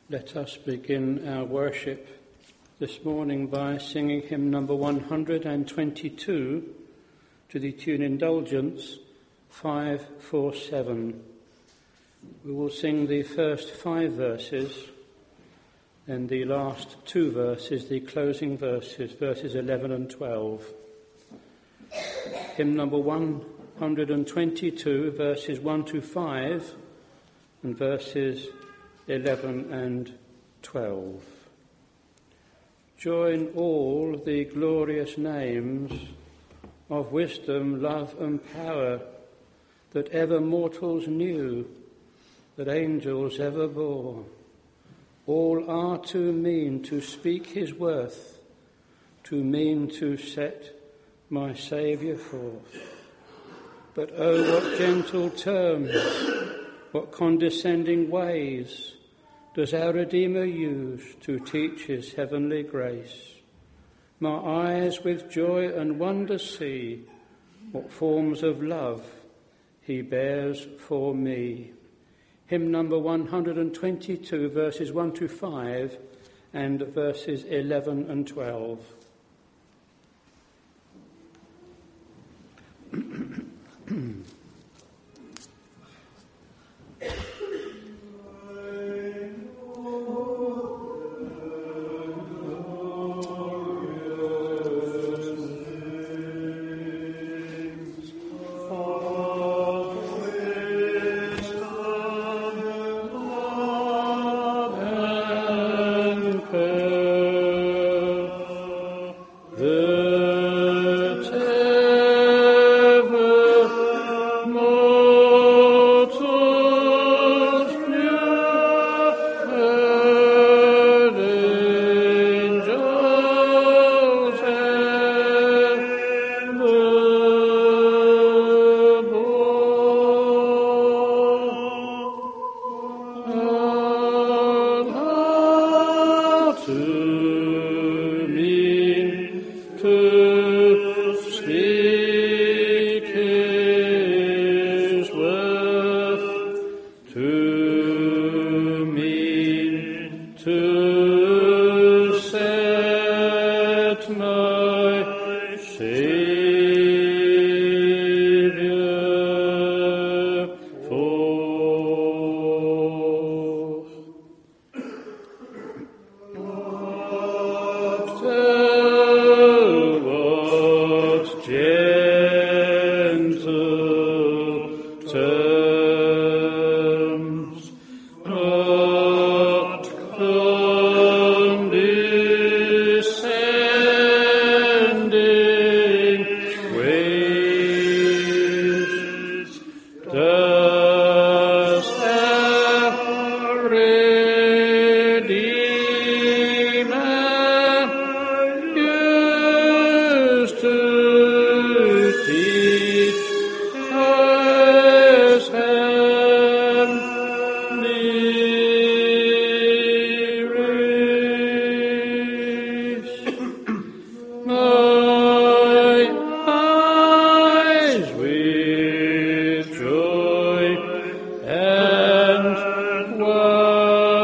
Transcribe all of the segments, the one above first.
Let us begin our worship this morning by singing hymn number 122 to the tune Indulgence 547. We will sing the first 5 verses, then the last 2 verses, the closing verses, verses 11 and 12. Hymn number 122, verses 1 to 5, and verses 11 and 12. Join all the glorious names of wisdom, love and power that ever mortals knew, that angels ever bore. All are too mean to speak his worth, too mean to set my Saviour forth. But oh, what gentle terms, what condescending ways does our Redeemer use to teach his heavenly grace. My eyes with joy and wonder see what forms of love he bears for me. Hymn number 122, verses 1 to 5 and verses 11 and 12. Worship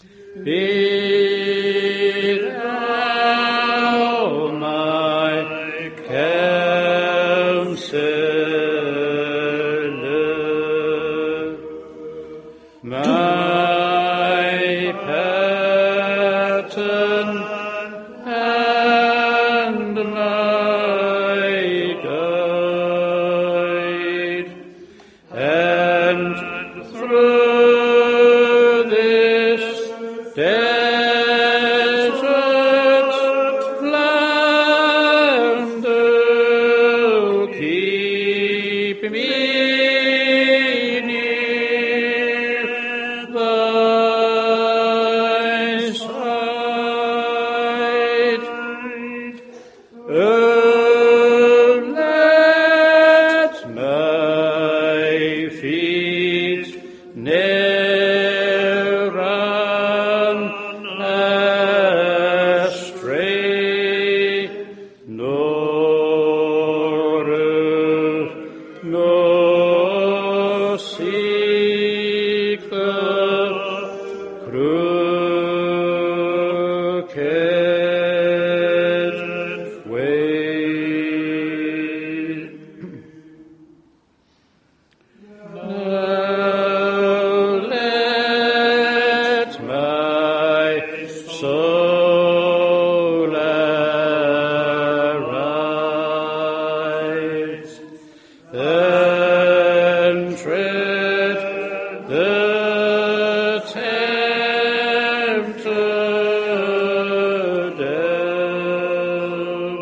Be thou my Counselor, my pattern and my guide, and through this desert land, oh, keep me near thy side. Oh, let my feet ne'er run astray, nor seek the crooked way. Now let my soul arise, and tread the tempter down.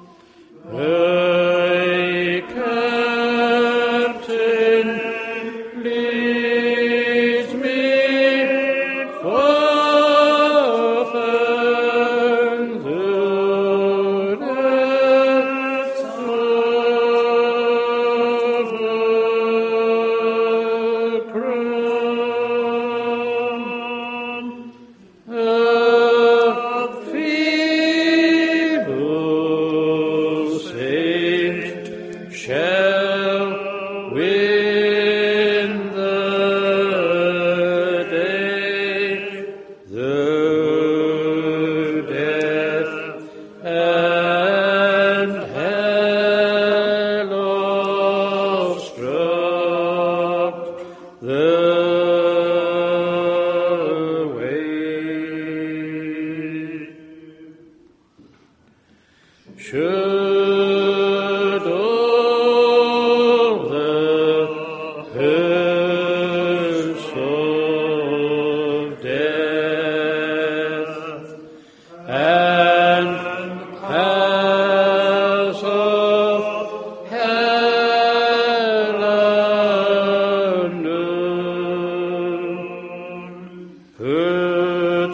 Thy captain leads me forth, and through the crown of feeble saint shall win the day, though death and hell obstruct the way. Should all the curse of death and paths of hell unknown put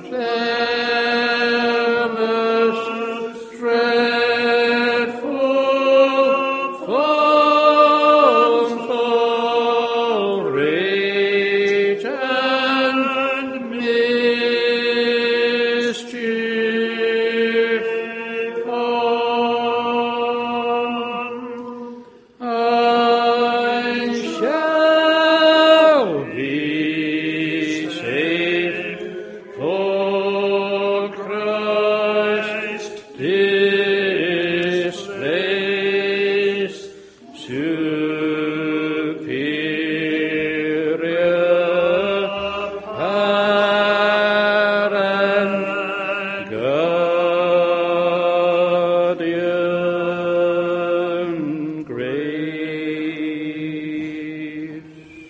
their most dreadful forms of rage and mischief on, I shall be safe, for Christ displays superior power and guardian grace.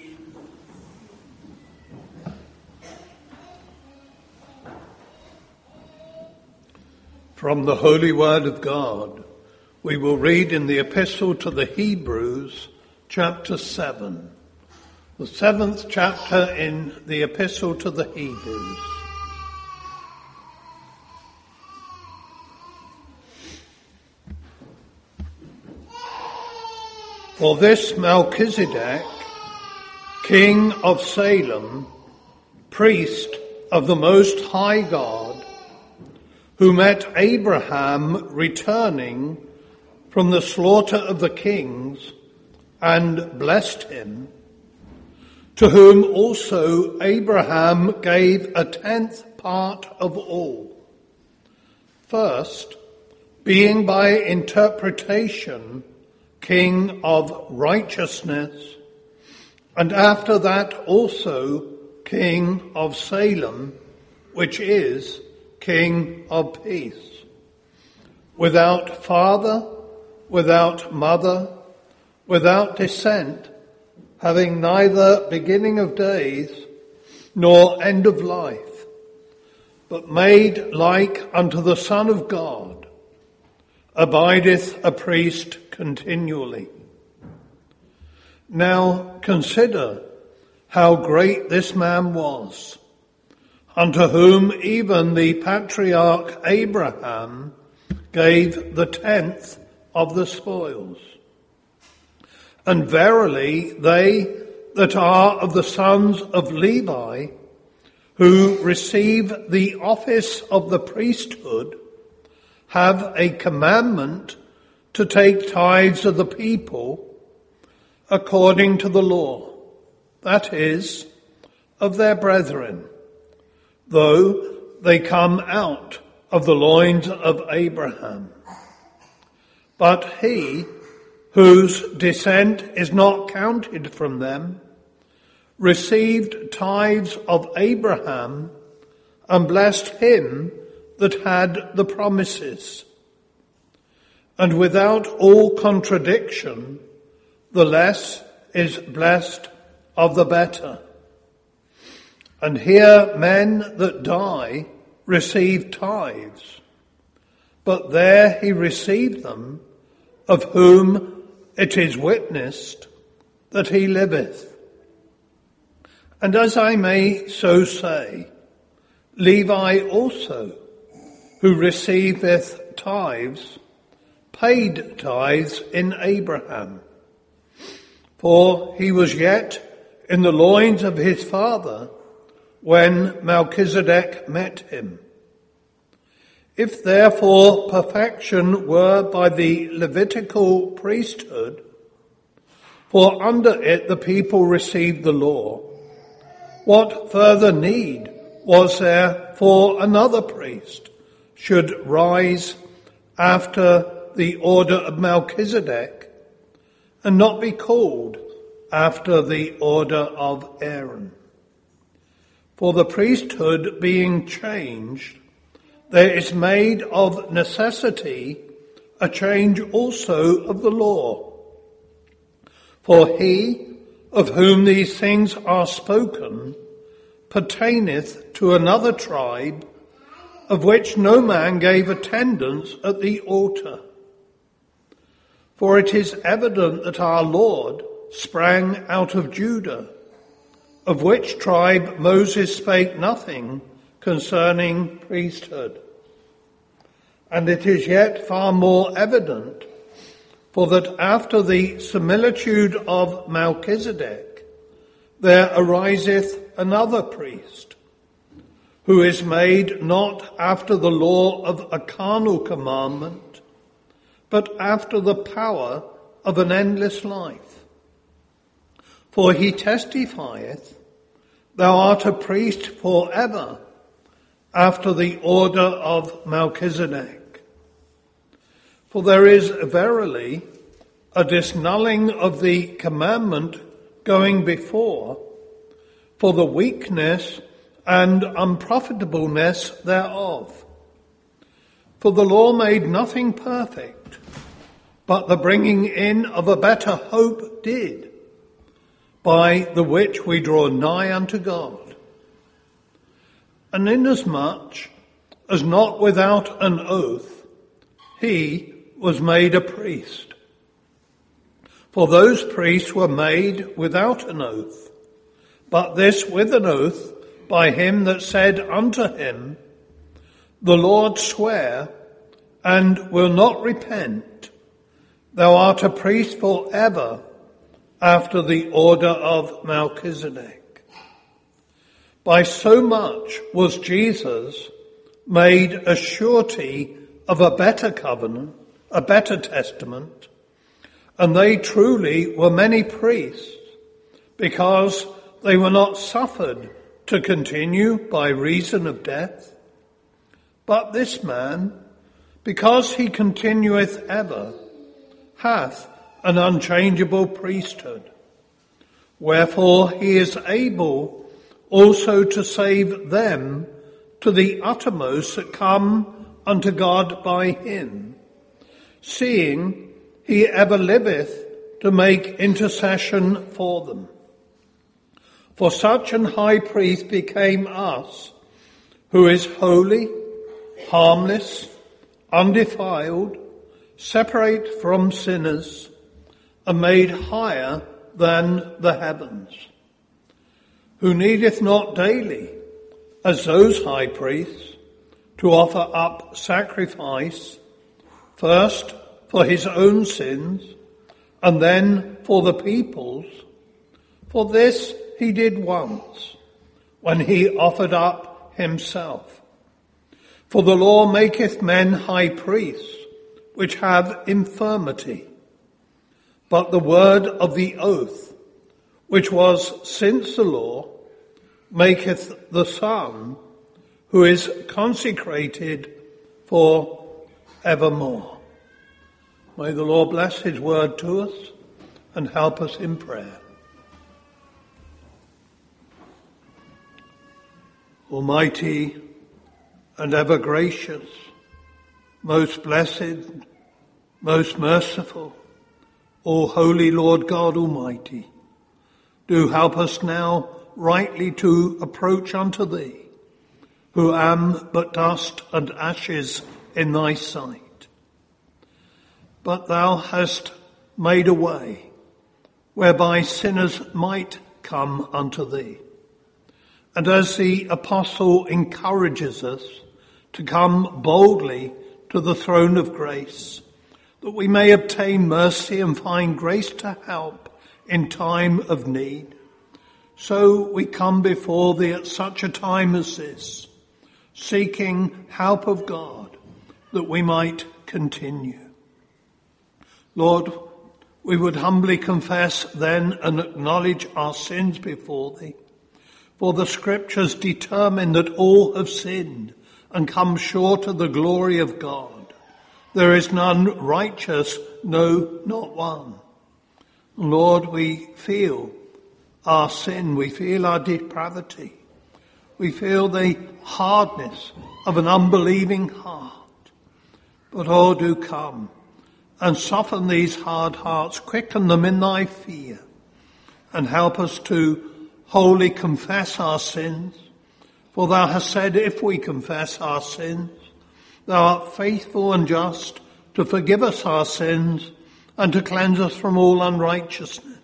From the Holy Word of God, we will read in the Epistle to the Hebrews, chapter 7, the 7th chapter in the Epistle to the Hebrews. For this Melchizedek, king of Salem, priest of the Most High God, who met Abraham returning from the slaughter of the kings and blessed him, to whom also Abraham gave a 10th part of all. First, being by interpretation king of righteousness, and after that also king of Salem, which is king of peace, without father, without mother, without descent, having neither beginning of days nor end of life, but made like unto the Son of God, abideth a priest continually. Now consider how great this man was, unto whom even the patriarch Abraham gave the 10th of the spoils. And verily they that are of the sons of Levi, who receive the office of the priesthood, have a commandment to take tithes of the people according to the law, that is, of their brethren, though they come out of the loins of Abraham. But he, whose descent is not counted from them, received tithes of Abraham and blessed him that had the promises. And without all contradiction, the less is blessed of the better. And here men that die receive tithes, but there he received them, of whom it is witnessed that he liveth. And as I may so say, Levi also, who receiveth tithes, paid tithes in Abraham. For he was yet in the loins of his father when Melchizedek met him. If therefore perfection were by the Levitical priesthood, for under it the people received the law, what further need was there for another priest should rise after the order of Melchizedek and not be called after the order of Aaron? For the priesthood being changed, there is made of necessity a change also of the law. For he, of whom these things are spoken, pertaineth to another tribe, of which no man gave attendance at the altar. For it is evident that our Lord sprang out of Judah, of which tribe Moses spake nothing concerning priesthood. And it is yet far more evident, for that after the similitude of Melchizedek there ariseth another priest, who is made not after the law of a carnal commandment, but after the power of an endless life. For he testifieth, Thou art a priest forever, after the order of Melchizedek. For there is verily a disnulling of the commandment going before, for the weakness and unprofitableness thereof. For the law made nothing perfect, but the bringing in of a better hope did, by the which we draw nigh unto God. And inasmuch as not without an oath, he was made a priest. For those priests were made without an oath, but this with an oath by him that said unto him, The Lord sware, and will not repent, Thou art a priest forever, after the order of Melchizedek. By so much was Jesus made a surety of a better covenant, a better testament, and they truly were many priests, because they were not suffered to continue by reason of death. But this man, because he continueth ever, hath an unchangeable priesthood. Wherefore he is able also to save them to the uttermost that come unto God by him, seeing he ever liveth to make intercession for them. For such an high priest became us, who is holy, harmless, undefiled, separate from sinners, and made higher than the heavens, who needeth not daily, as those high priests, to offer up sacrifice, first for his own sins, and then for the people's. For this he did once, when he offered up himself. For the law maketh men high priests, which have infirmity. But the word of the oath, which was since the law, maketh the Son, who is consecrated for evermore. May the Lord bless his word to us and help us in prayer. Almighty and ever gracious, most blessed, most merciful, O holy Lord God Almighty, do help us now rightly to approach unto thee, who am but dust and ashes in thy sight. But thou hast made a way whereby sinners might come unto thee. And as the apostle encourages us to come boldly to the throne of grace, that we may obtain mercy and find grace to help in time of need, so we come before thee at such a time as this, seeking help of God, that we might continue. Lord, we would humbly confess then and acknowledge our sins before thee. For the scriptures determine that all have sinned and come short of the glory of God. There is none righteous, no, not one. Lord, we feel our sin, we feel our depravity, we feel the hardness of an unbelieving heart. But oh, do come and soften these hard hearts, quicken them in thy fear, and help us to wholly confess our sins. For thou hast said, if we confess our sins, thou art faithful and just to forgive us our sins and to cleanse us from all unrighteousness.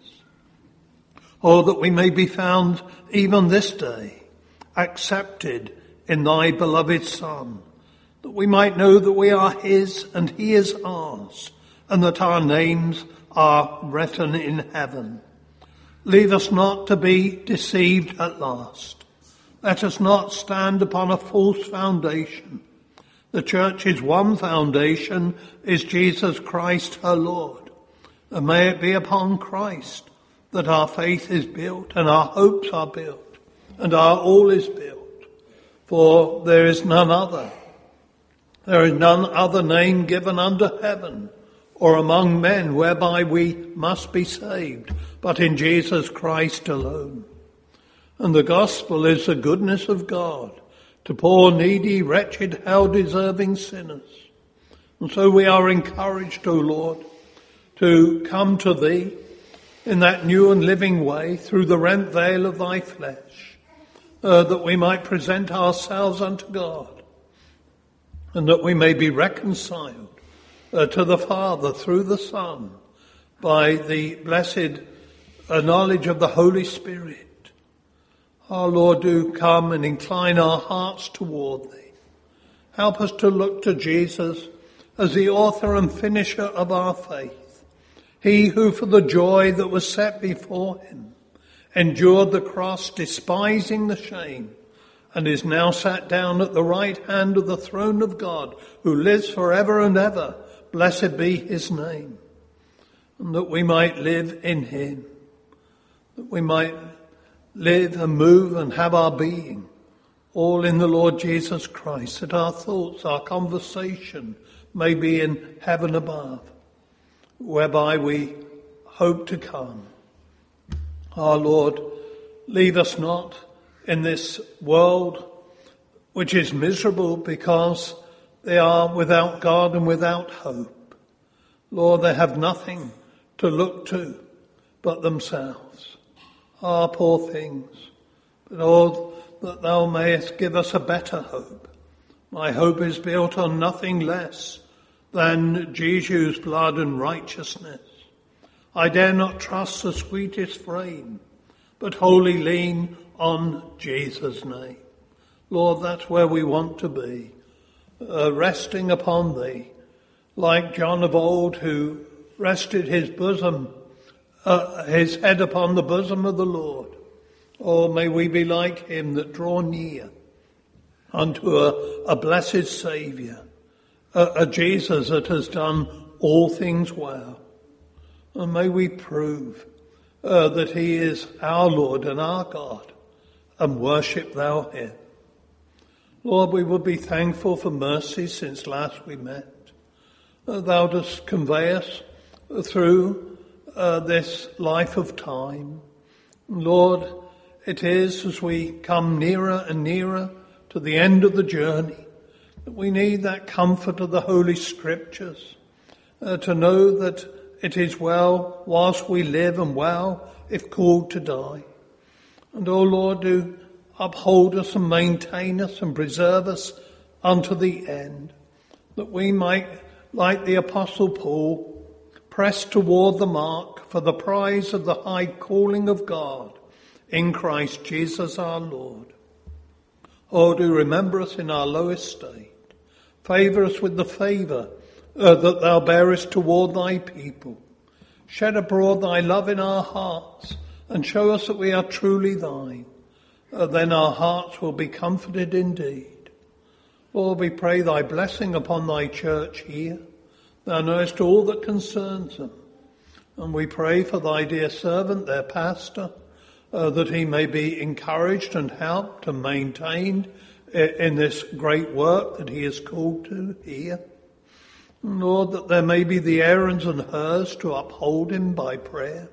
Oh, that we may be found even this day accepted in thy beloved Son, that we might know that we are his and he is ours, and that our names are written in heaven. Lead us not to be deceived at last. Let us not stand upon a false foundation. The church's one foundation is Jesus Christ her Lord. And may it be upon Christ that our faith is built and our hopes are built and our all is built. For there is none other. There is none other name given under heaven or among men whereby we must be saved, but in Jesus Christ alone. And the gospel is the goodness of God to poor, needy, wretched, hell-deserving sinners. And so we are encouraged, O Lord, to come to thee in that new and living way through the rent veil of thy flesh, that we might present ourselves unto God, and that we may be reconciled to the Father through the Son by the blessed knowledge of the Holy Spirit. Our Lord, do come and incline our hearts toward thee. Help us to look to Jesus as the author and finisher of our faith. He who for the joy that was set before him endured the cross, despising the shame, and is now sat down at the right hand of the throne of God, who lives forever and ever. Blessed be his name. And that we might live in him, that we might live and move and have our being, all in the Lord Jesus Christ, that our thoughts, our conversation may be in heaven above, whereby we hope to come. Our Lord, leave us not in this world which is miserable because they are without God and without hope. Lord, they have nothing to look to but themselves. Ah, poor things. But Lord, that thou mayest give us a better hope. My hope is built on nothing less than Jesus' blood and righteousness. I dare not trust the sweetest frame, but wholly lean on Jesus' name. Lord, that's where we want to be, resting upon thee, like John of old who rested his head upon the bosom of the Lord. Oh, may we be like him that draw near unto a blessed Saviour, a Jesus that has done all things well. And may we prove that he is our Lord and our God, and worship thou him. Lord, we would be thankful for mercy since last we met. Thou dost convey us through this life of time. Lord, it is as we come nearer and nearer to the end of the journey that we need that comfort of the Holy Scriptures, to know that it is well whilst we live and well if called to die. And, O Lord, do uphold us and maintain us and preserve us unto the end, that we might, like the Apostle Paul, press toward the mark for the prize of the high calling of God in Christ Jesus our Lord. Oh, do remember us in our lowest state. Favour us with the favour that thou bearest toward thy people. Shed abroad thy love in our hearts and show us that we are truly thine. Then our hearts will be comforted indeed. Lord, we pray thy blessing upon thy church here. Thou knowest all that concerns them. And we pray for thy dear servant, their pastor, that he may be encouraged and helped and maintained in this great work that he is called to here. Lord, that there may be the Aarons and Hurs to uphold him by prayer.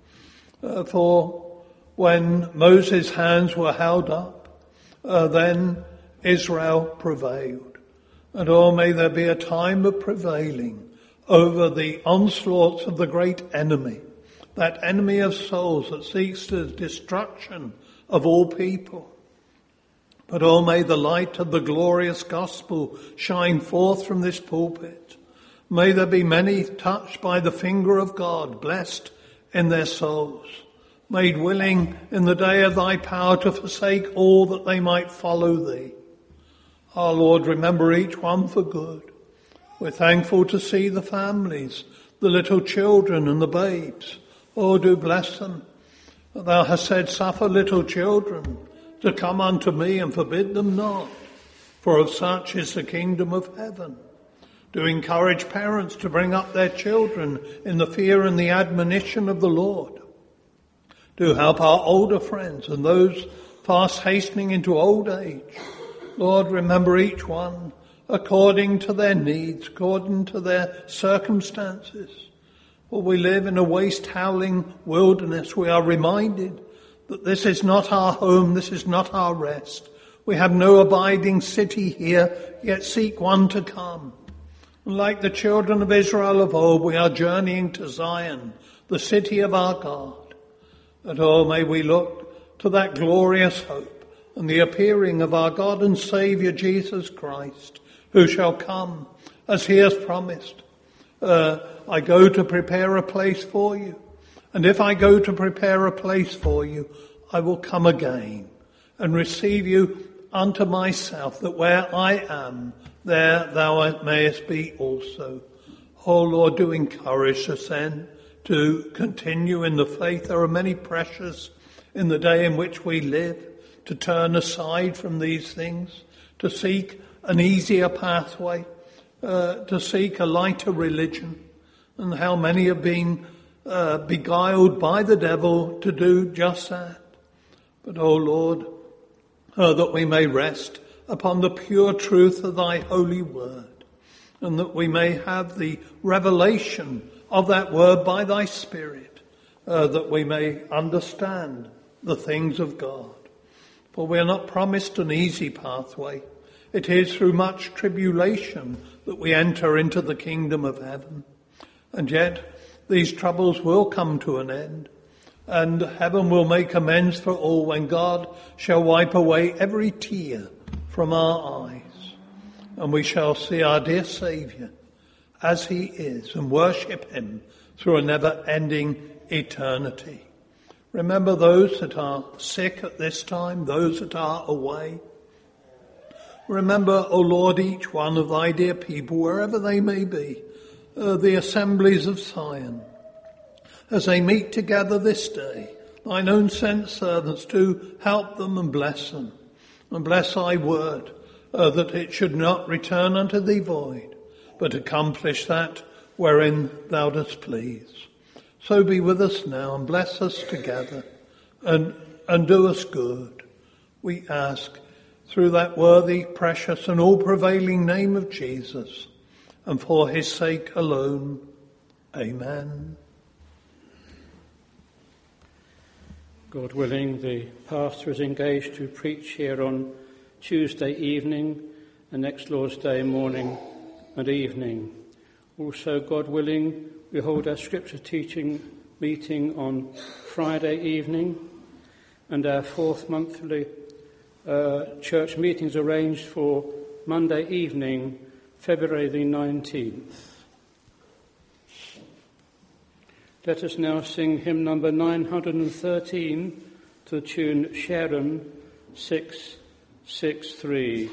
For when Moses' hands were held up, then Israel prevailed. And oh, may there be a time of prevailing over the onslaughts of the great enemy, that enemy of souls that seeks the destruction of all people. But oh, may the light of the glorious gospel shine forth from this pulpit. May there be many touched by the finger of God, blessed in their souls, made willing in the day of thy power to forsake all that they might follow thee. Our Lord, remember each one for good. We're thankful to see the families, the little children and the babes. Oh, do bless them. Thou hast said, suffer little children to come unto me and forbid them not, for of such is the kingdom of heaven. Do encourage parents to bring up their children in the fear and the admonition of the Lord. Do help our older friends and those fast hastening into old age. Lord, remember each one according to their needs, according to their circumstances. For we live in a waste howling wilderness. We are reminded that this is not our home, this is not our rest. We have no abiding city here, yet seek one to come. And like the children of Israel of old, we are journeying to Zion, the city of our God. And oh, may we look to that glorious hope and the appearing of our God and Saviour Jesus Christ, who shall come as he has promised. I go to prepare a place for you. And if I go to prepare a place for you, I will come again and receive you unto myself, that where I am, there thou mayest be also. Oh Lord, do encourage us then to continue in the faith. There are many pressures in the day in which we live, to turn aside from these things, to seek an easier pathway, to seek a lighter religion, and how many have been beguiled by the devil to do just that. But, O Lord, that we may rest upon the pure truth of thy holy word, and that we may have the revelation of that word by thy Spirit, that we may understand the things of God. For we are not promised an easy pathway. It is through much tribulation that we enter into the kingdom of heaven. And yet these troubles will come to an end, and heaven will make amends for all when God shall wipe away every tear from our eyes, and we shall see our dear Saviour as he is and worship him through a never-ending eternity. Remember those that are sick at this time, those that are away. Remember, O Lord, each one of thy dear people, wherever they may be, the assemblies of Zion, as they meet together this day, thine own sent servants to help them and bless them. And bless thy word, that it should not return unto thee void, but accomplish that wherein thou dost please. So be with us now and bless us together and do us good. We ask through that worthy, precious and all-prevailing name of Jesus, and for his sake alone. Amen. God willing, the pastor is engaged to preach here on Tuesday evening and next Lord's Day morning and evening. Also, God willing, we hold our scripture teaching meeting on Friday evening, and our fourth monthly church meetings arranged for Monday evening, February the 19th. Let us now sing hymn number 913 to the tune Sharon 663.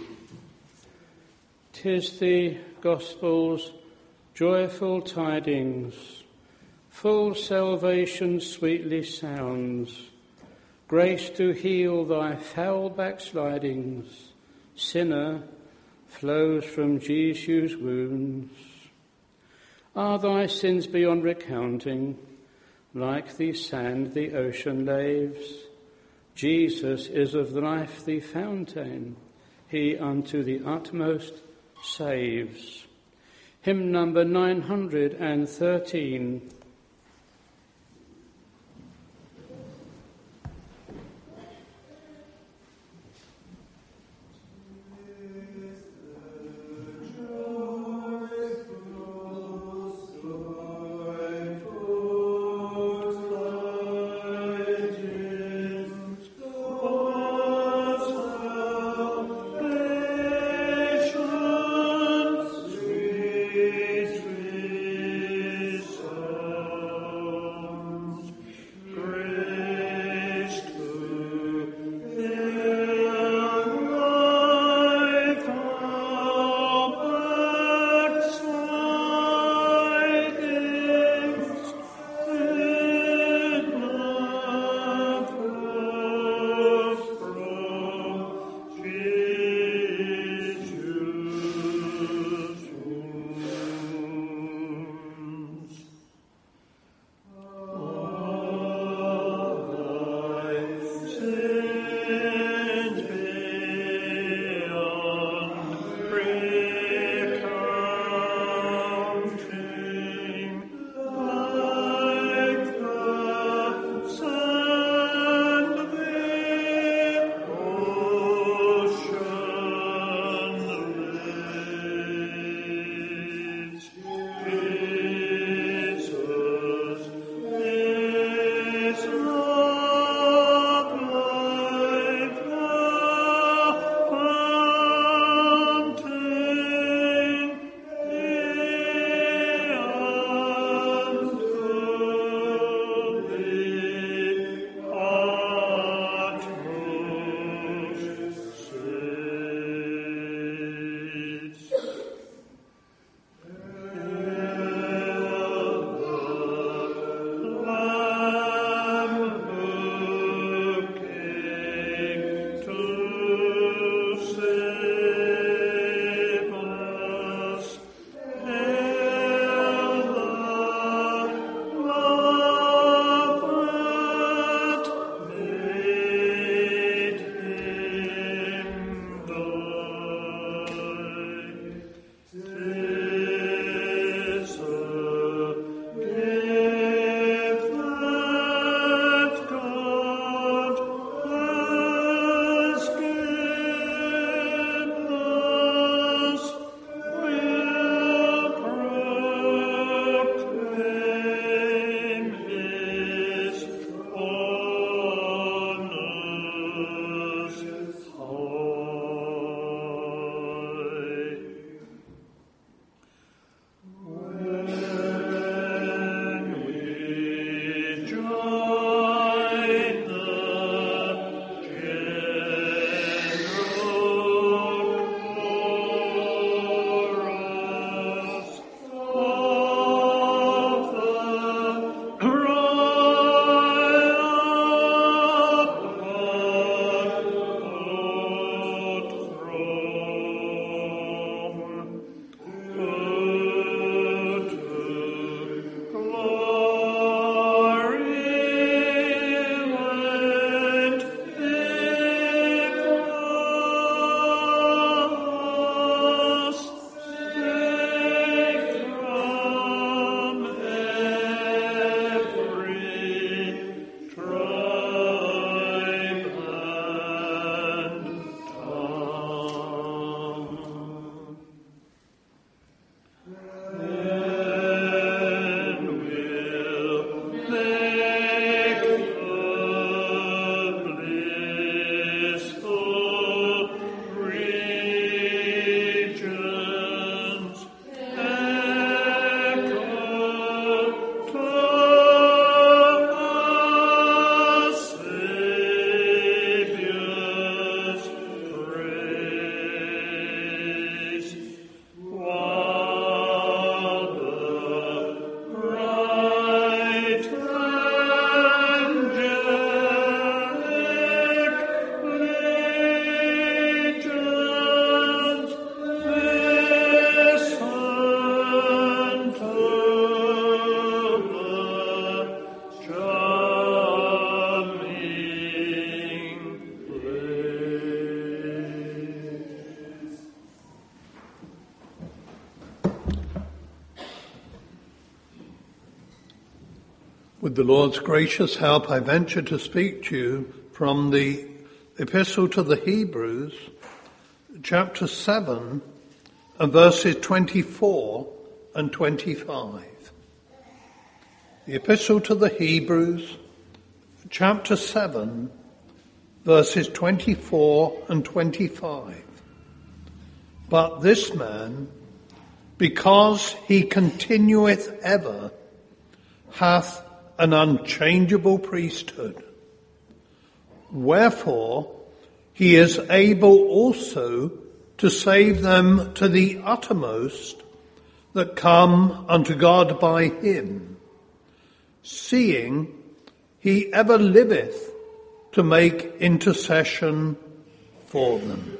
'Tis the gospel's joyful tidings, full salvation sweetly sounds, grace to heal thy foul backslidings, sinner, flows from Jesu's wounds. Are thy sins beyond recounting? Like the sand the ocean laves. Jesus is of life the fountain. He unto the utmost saves. Hymn number 913. Salvation. 'Tis the gospel's joyful tidings, full salvation sweetly sounds, grace to heal thy foul backslidings, sinner, flows from Jesus' wounds. Are thy sins beyond recounting? Like the sand the ocean laves. Jesus is of life the fountain. He unto the utmost saves. Hymn number 913. With the Lord's gracious help, I venture to speak to you from the Epistle to the Hebrews, chapter 7, and verses 24 and 25. The Epistle to the Hebrews, chapter 7, verses 24 and 25. But this man, because he continueth ever, hath an unchangeable priesthood. Wherefore he is able also to save them to the uttermost that come unto God by him, seeing he ever liveth to make intercession for them.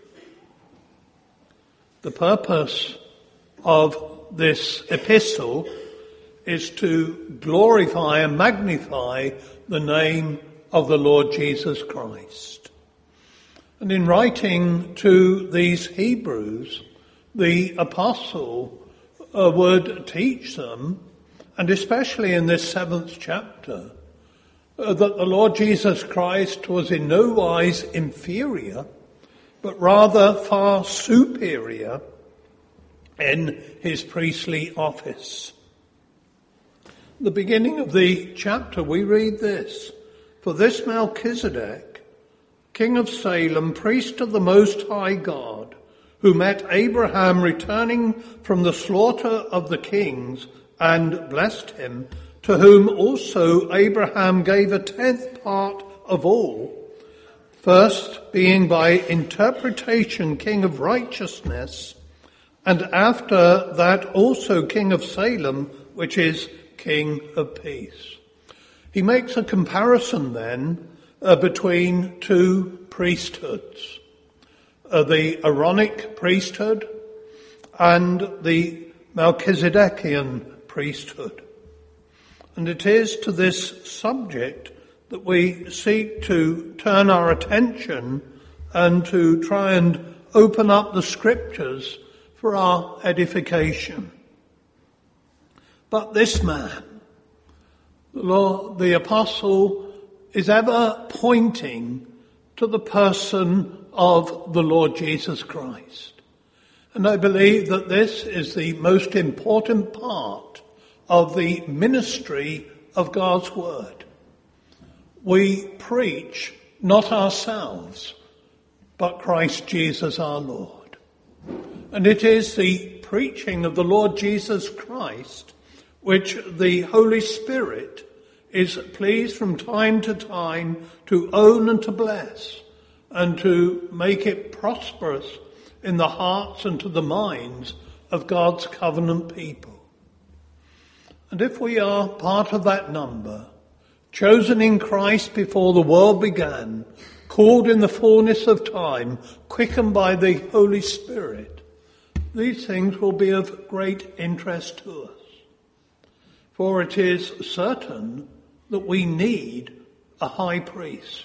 The purpose of this epistle is to glorify and magnify the name of the Lord Jesus Christ. And in writing to these Hebrews, the apostle would teach them, and especially in this 7th chapter, that the Lord Jesus Christ was in no wise inferior, but rather far superior in his priestly office. The beginning of the chapter, we read this: For this Melchizedek, king of Salem, priest of the Most High God, who met Abraham returning from the slaughter of the kings and blessed him, to whom also Abraham gave a 10th part of all, first being by interpretation king of righteousness, and after that also king of Salem, which is King of Peace. He makes a comparison then between two priesthoods, the Aaronic priesthood and the Melchizedekian priesthood. And it is to this subject that we seek to turn our attention and to try and open up the scriptures for our edification. But this man, the apostle, is ever pointing to the person of the Lord Jesus Christ. And I believe that this is the most important part of the ministry of God's Word. We preach not ourselves, but Christ Jesus our Lord. And it is the preaching of the Lord Jesus Christ which the Holy Spirit is pleased from time to time to own and to bless, and to make it prosperous in the hearts and to the minds of God's covenant people. And if we are part of that number, chosen in Christ before the world began, called in the fullness of time, quickened by the Holy Spirit, these things will be of great interest to us. For it is certain that we need a high priest.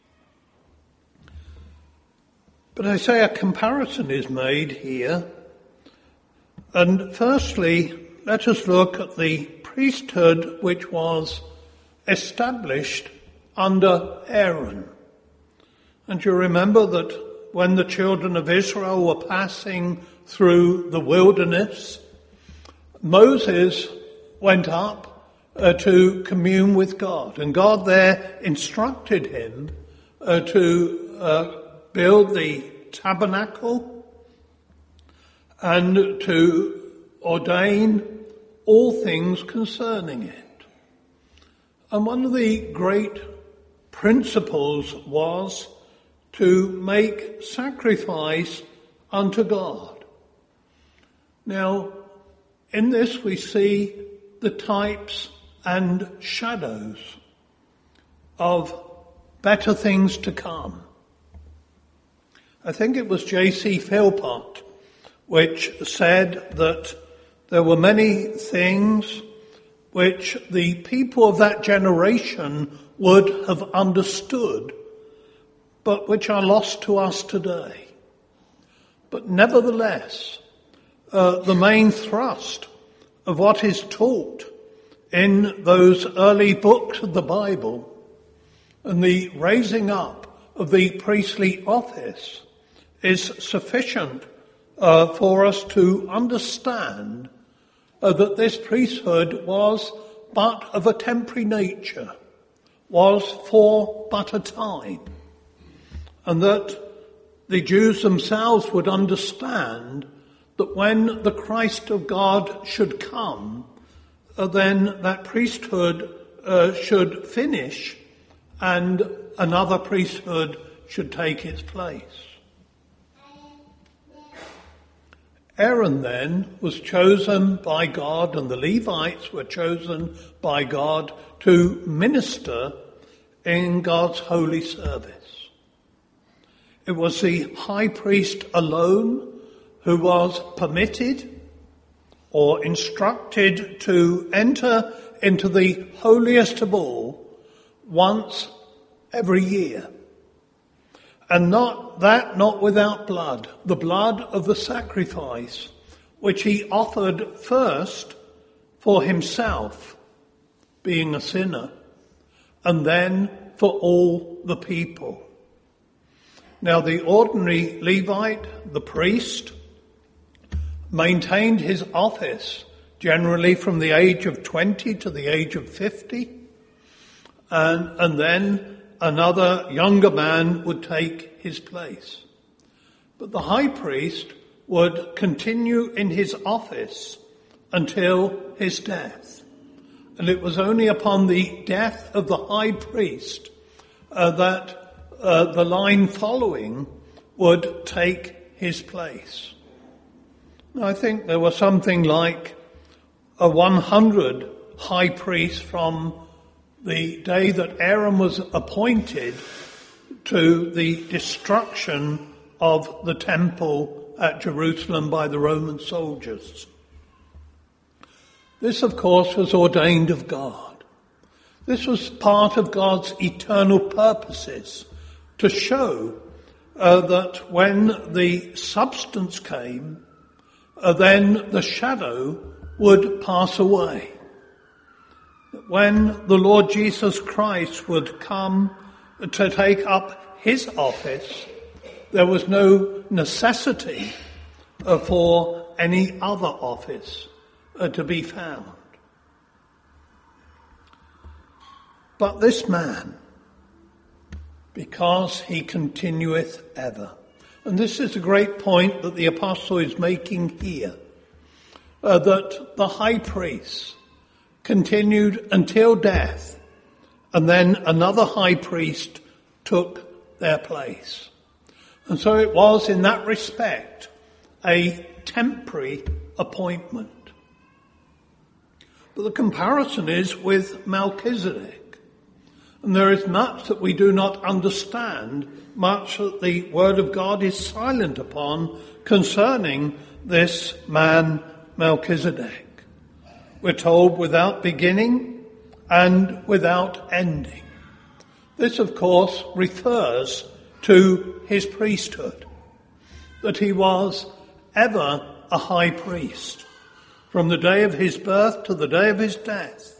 But I say a comparison is made here. And firstly, let us look at the priesthood which was established under Aaron. And you remember that when the children of Israel were passing through the wilderness, Moses went up to commune with God. And God there instructed him to build the tabernacle and to ordain all things concerning it. And one of the great principles was to make sacrifice unto God. Now, in this we see the types and shadows of better things to come. I think it was J.C. Philpott which said that there were many things which the people of that generation would have understood, but which are lost to us today. But nevertheless, the main thrust of what is taught in those early books of the Bible and the raising up of the priestly office is sufficient for us to understand that this priesthood was but of a temporary nature, was for but a time, and that the Jews themselves would understand that when the Christ of God should come, then that priesthood should finish and another priesthood should take its place. Aaron then was chosen by God, and the Levites were chosen by God to minister in God's holy service. It was the high priest alone who was permitted or instructed to enter into the holiest of all once every year. And not without blood, the blood of the sacrifice, which he offered first for himself, being a sinner, and then for all the people. Now the ordinary Levite, the priest, maintained his office generally from the age of 20 to the age of 50, and then another younger man would take his place. But the high priest would continue in his office until his death. And it was only upon the death of the high priest that the line following would take his place. Now, I think there were something like 100 high priests from the day that Aaron was appointed to the destruction of the temple at Jerusalem by the Roman soldiers. This, of course, was ordained of God. This was part of God's eternal purposes to show that when the substance came, then the shadow would pass away. When the Lord Jesus Christ would come to take up his office, there was no necessity for any other office to be found. But this man, because he continueth ever, and this is a great point that the apostle is making here, that the high priest continued until death, and then another high priest took their place. And so it was in that respect a temporary appointment. But the comparison is with Melchizedek. And there is much that we do not understand, much that the Word of God is silent upon concerning this man Melchizedek. We're told without beginning and without ending. This, of course, refers to his priesthood, that he was ever a high priest, from the day of his birth to the day of his death.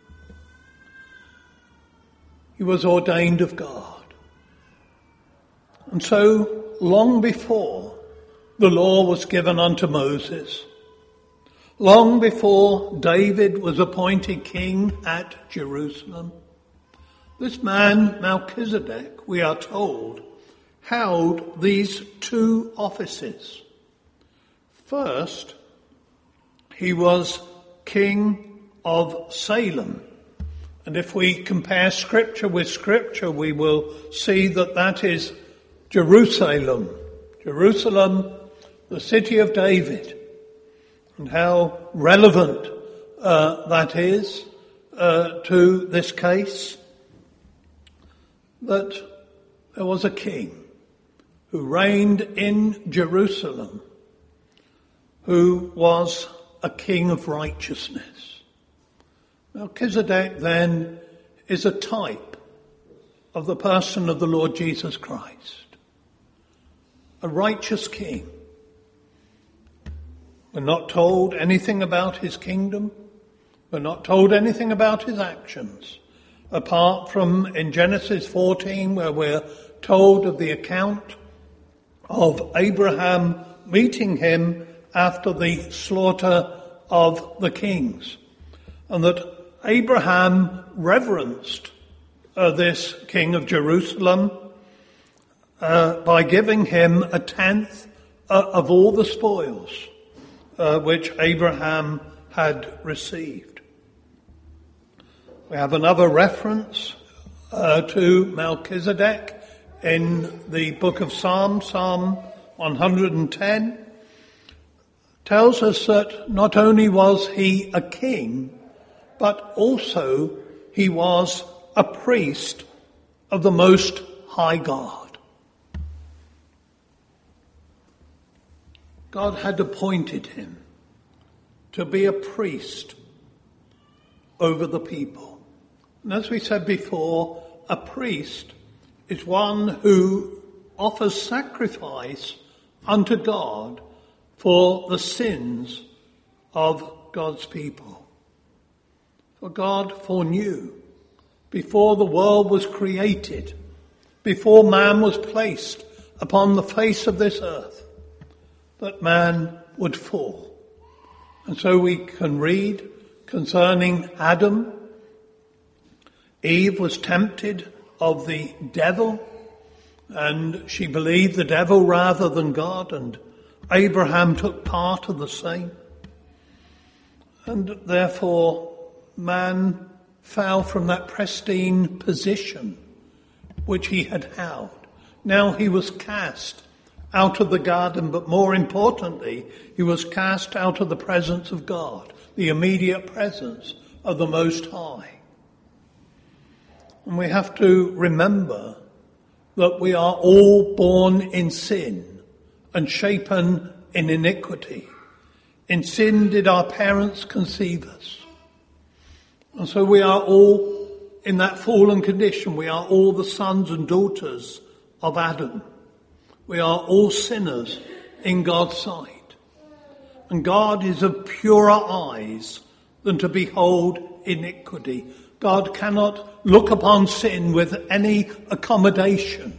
He was ordained of God. And so, long before the law was given unto Moses, long before David was appointed king at Jerusalem, this man, Melchizedek, we are told, held these two offices. First, he was king of Salem. And if we compare scripture with scripture, we will see that that is Jerusalem. Jerusalem, the city of David. And how relevant that is to this case. That there was a king who reigned in Jerusalem, who was a king of righteousness. Melchizedek then is a type of the person of the Lord Jesus Christ. A righteous king. We're not told anything about his kingdom. We're not told anything about his actions, apart from in Genesis 14, where we're told of the account of Abraham meeting him after the slaughter of the kings, and that Abraham reverenced this king of Jerusalem by giving him a tenth of all the spoils which Abraham had received. We have another reference to Melchizedek in the book of Psalms, Psalm 110. Tells us that not only was he a king, but also he was a priest of the Most High God. God had appointed him to be a priest over the people. And as we said before, a priest is one who offers sacrifice unto God for the sins of God's people. For God foreknew, before the world was created, before man was placed upon the face of this earth, that man would fall. And so we can read concerning Adam. Eve was tempted of the devil, and she believed the devil rather than God, and Abraham took part of the same. And therefore man fell from that pristine position which he had held. Now he was cast out of the garden, but more importantly, he was cast out of the presence of God, the immediate presence of the Most High. And we have to remember that we are all born in sin and shapen in iniquity. In sin did our parents conceive us. And so we are all in that fallen condition. We are all the sons and daughters of Adam. We are all sinners in God's sight. And God is of purer eyes than to behold iniquity. God cannot look upon sin with any accommodation.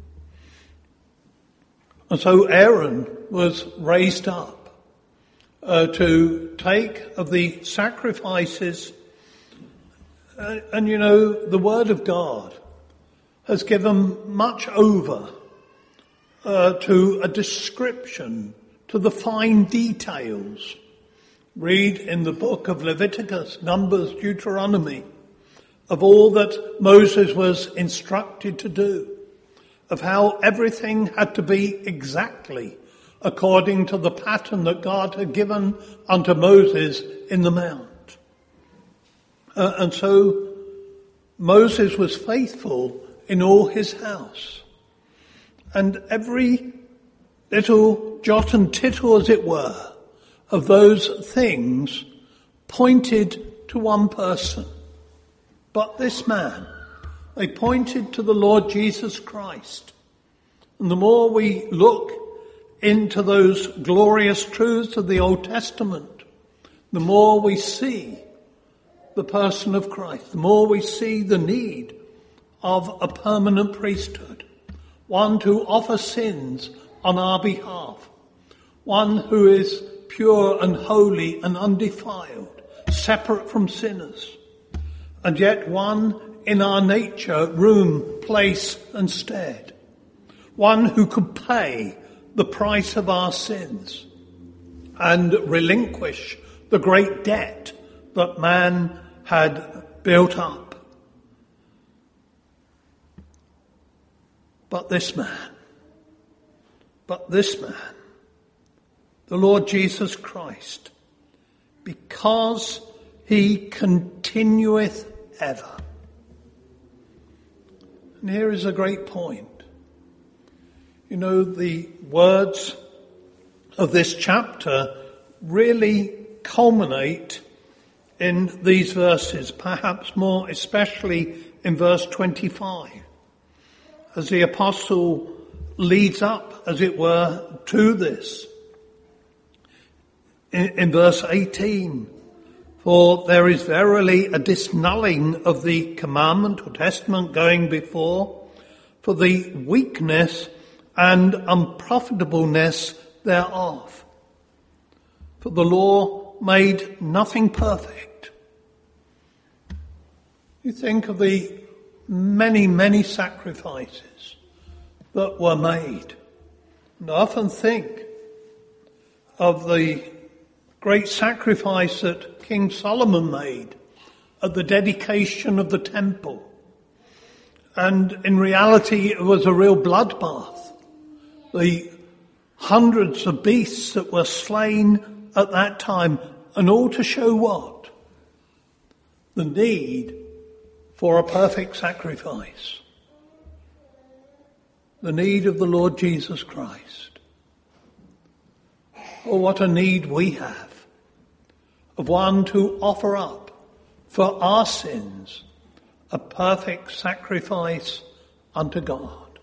And so Aaron was raised up to take of the sacrifices. And you know, the Word of God has given much over to a description, to the fine details. Read in the book of Leviticus, Numbers, Deuteronomy, of all that Moses was instructed to do, of how everything had to be exactly according to the pattern that God had given unto Moses in the mount. And so Moses was faithful in all his house. And every little jot and tittle, as it were, of those things pointed to one person. But this man, they pointed to the Lord Jesus Christ. And the more we look into those glorious truths of the Old Testament, the more we see the person of Christ, the more we see the need of a permanent priesthood, one to offer sins on our behalf, one who is pure and holy and undefiled, separate from sinners, and yet one in our nature, room, place and stead, one who could pay the price of our sins and relinquish the great debt that man had built up. But this man, the Lord Jesus Christ, because he continueth ever. And here is a great point. You know, the words of this chapter really culminate in these verses, perhaps more especially in verse 25, as the apostle leads up, as it were, to this. In verse 18, For there is verily a disnulling of the commandment or testament going before, for the weakness and unprofitableness thereof. For the law made nothing perfect. You think of the many, many sacrifices that were made. And I often think of the great sacrifice that King Solomon made at the dedication of the temple. And in reality, it was a real bloodbath. The hundreds of beasts that were slain at that time, and all to show what? The need for a perfect sacrifice. The need of the Lord Jesus Christ. Oh, what a need we have of one to offer up for our sins a perfect sacrifice unto God.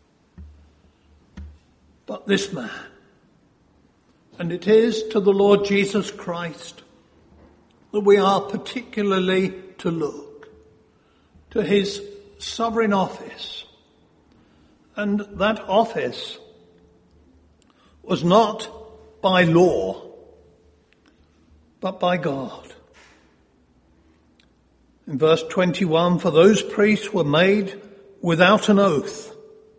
But this man, and it is to the Lord Jesus Christ that we are particularly to look, to his sovereign office. And that office was not by law, but by God. In verse 21, for those priests were made without an oath.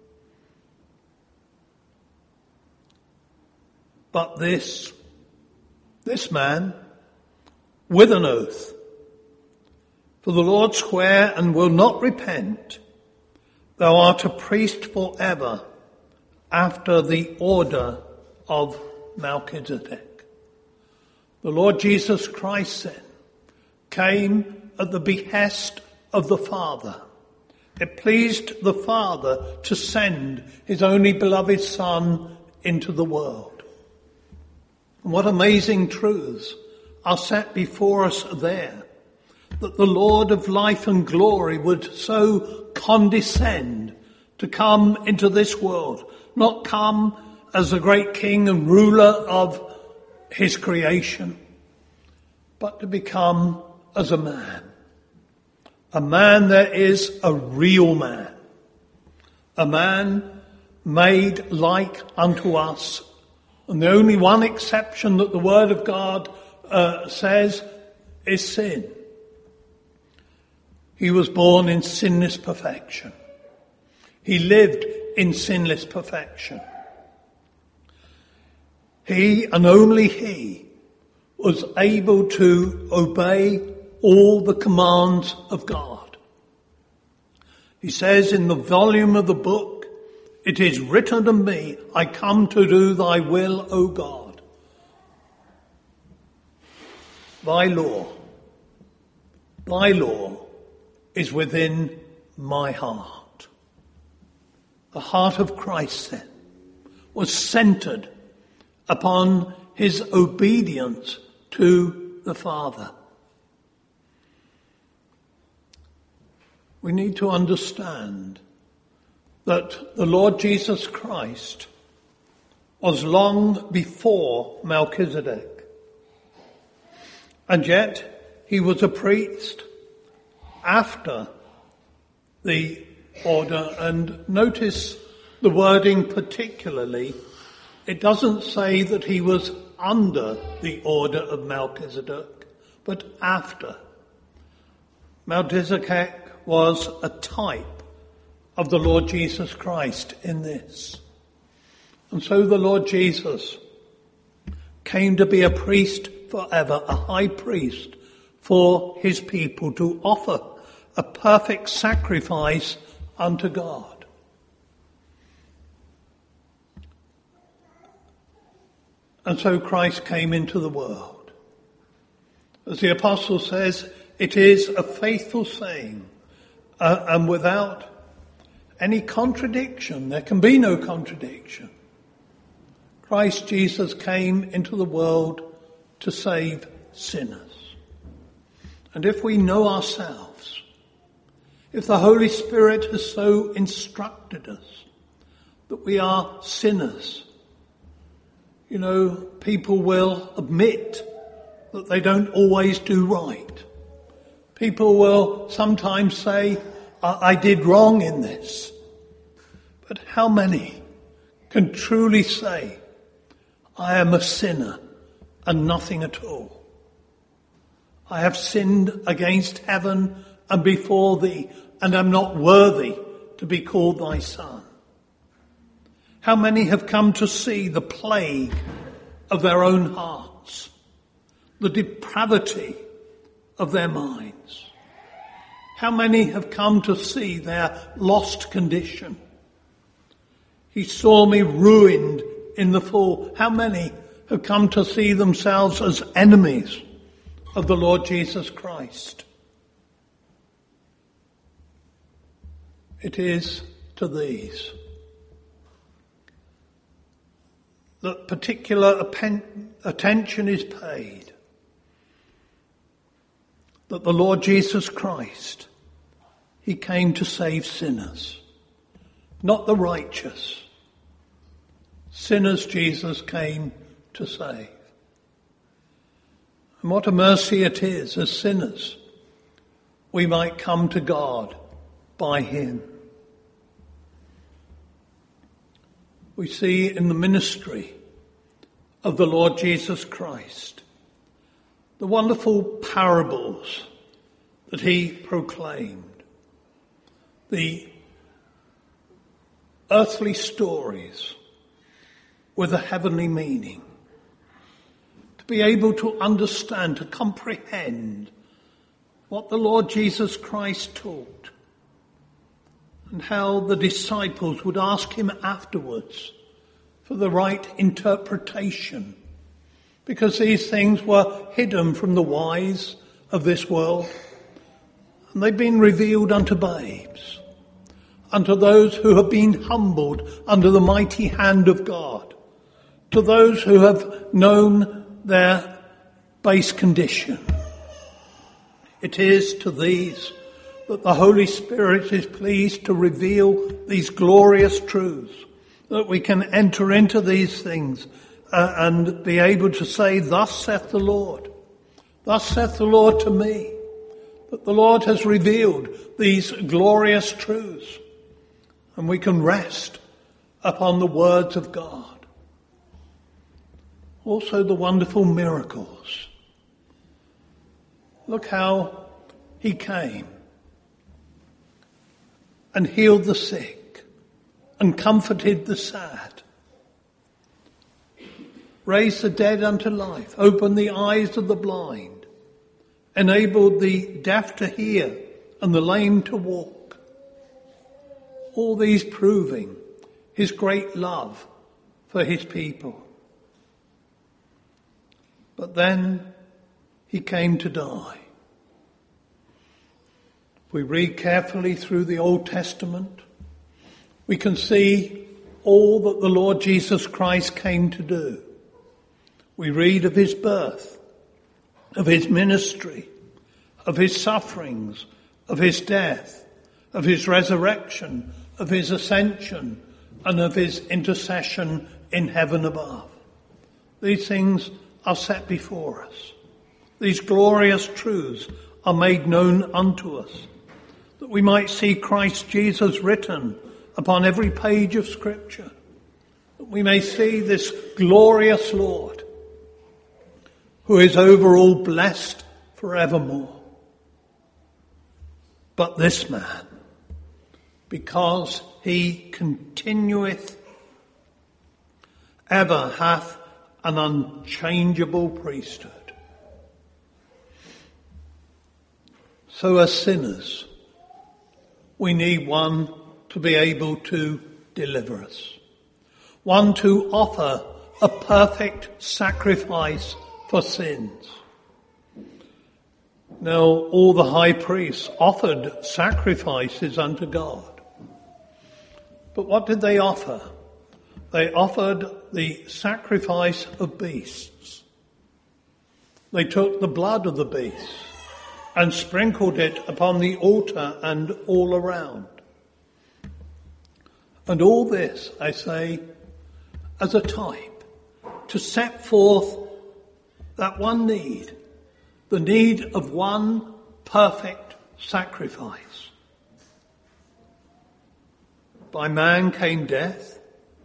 But this man with an oath. For the Lord sware and will not repent, thou art a priest forever after the order of Melchizedek. The Lord Jesus Christ then came at the behest of the Father. It pleased the Father to send his only beloved Son into the world. And what amazing truths are set before us there, that the Lord of life and glory would so condescend to come into this world, not come as a great king and ruler of his creation, but to become as a man. A man that is a real man. A man made like unto us. And the only one exception that the Word of God says is sin. He was born in sinless perfection. He lived in sinless perfection. He and only he was able to obey all the commands of God. He says in the volume of the book, it is written of me, I come to do thy will, O God. Thy law is within my heart. The heart of Christ then was centered upon his obedience to the Father. We need to understand that the Lord Jesus Christ was long before Melchizedek. And yet he was a priest after the order. And notice the wording particularly. It doesn't say that he was under the order of Melchizedek, but after. Melchizedek was a type of the Lord Jesus Christ in this. And so the Lord Jesus came to be a priest forever, a high priest for his people, to offer a perfect sacrifice unto God. And so Christ came into the world. As the apostle says, it is a faithful saying, and without any contradiction. There can be no contradiction. Christ Jesus came into the world to save sinners. And if we know ourselves, if the Holy Spirit has so instructed us that we are sinners, people will admit that they don't always do right. People will sometimes say, I did wrong in this. But how many can truly say, I am a sinner and nothing at all? I have sinned against heaven and before thee, and am not worthy to be called thy son. How many have come to see the plague of their own hearts, the depravity of their minds? How many have come to see their lost condition? He saw me ruined in the fall. How many have come to see themselves as enemies of the Lord Jesus Christ? It is to these that particular attention is paid, that the Lord Jesus Christ, he came to save sinners, not the righteous. Sinners Jesus came to save. And what a mercy it is, as sinners, we might come to God by him. We see in the ministry of the Lord Jesus Christ the wonderful parables that he proclaimed, the earthly stories with a heavenly meaning. To be able to understand, to comprehend what the Lord Jesus Christ taught, and how the disciples would ask him afterwards for the right interpretation, because these things were hidden from the wise of this world, and they've been revealed unto babes, unto those who have been humbled under the mighty hand of God, to those who have known their base condition. It is to these that the Holy Spirit is pleased to reveal these glorious truths, that we can enter into these things and be able to say, thus saith the Lord. Thus saith the Lord to me. That the Lord has revealed these glorious truths, and we can rest upon the words of God. Also the wonderful miracles. Look how he came and healed the sick and comforted the sad, raised the dead unto life, opened the eyes of the blind, enabled the deaf to hear and the lame to walk. All these proving his great love for his people. But then he came to die. If we read carefully through the Old Testament, we can see all that the Lord Jesus Christ came to do. We read of his birth, of his ministry, of his sufferings, of his death, of his resurrection, of his ascension, and of his intercession in heaven above. These things are set before us. These glorious truths are made known unto us, that we might see Christ Jesus written upon every page of Scripture, that we may see this glorious Lord, who is over all blessed forevermore. But this man, because he continueth ever, hath an unchangeable priesthood. So as sinners, we need one to be able to deliver us. One to offer a perfect sacrifice for sins. Now, all the high priests offered sacrifices unto God. But what did they offer? They offered the sacrifice of beasts. They took the blood of the beasts and sprinkled it upon the altar and all around. And all this, I say, as a type to set forth that one need the need of one perfect sacrifice. By man came death.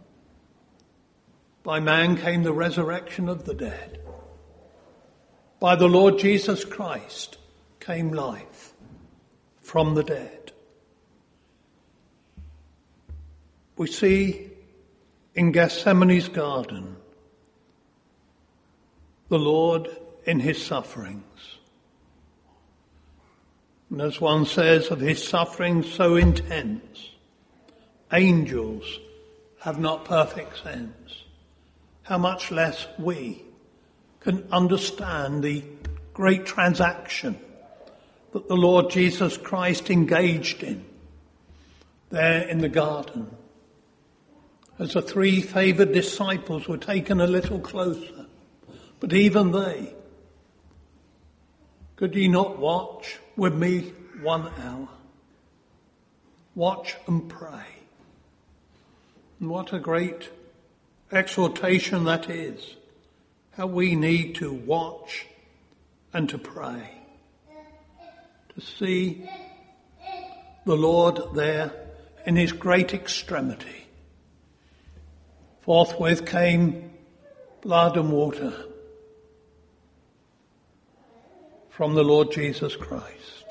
By man came the resurrection of the dead. By the Lord Jesus Christ came life from the dead. We see in Gethsemane's garden the Lord in his sufferings. And as one says of his sufferings so intense, angels have not perfect sense. How much less we can understand the great transaction that the Lord Jesus Christ engaged in there in the garden as the three favoured disciples were taken a little closer. But even they, could ye not watch with me 1 hour? Watch and pray. And what a great exhortation that is. How we need to watch and to pray. To see the Lord there in his great extremity. Forthwith came blood and water from the Lord Jesus Christ.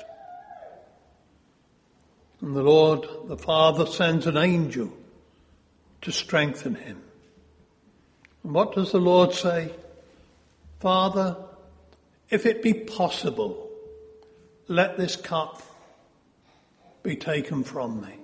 And the Lord, the Father, sends an angel to strengthen him. And what does the Lord say? Father, if it be possible, let this cup be taken from me.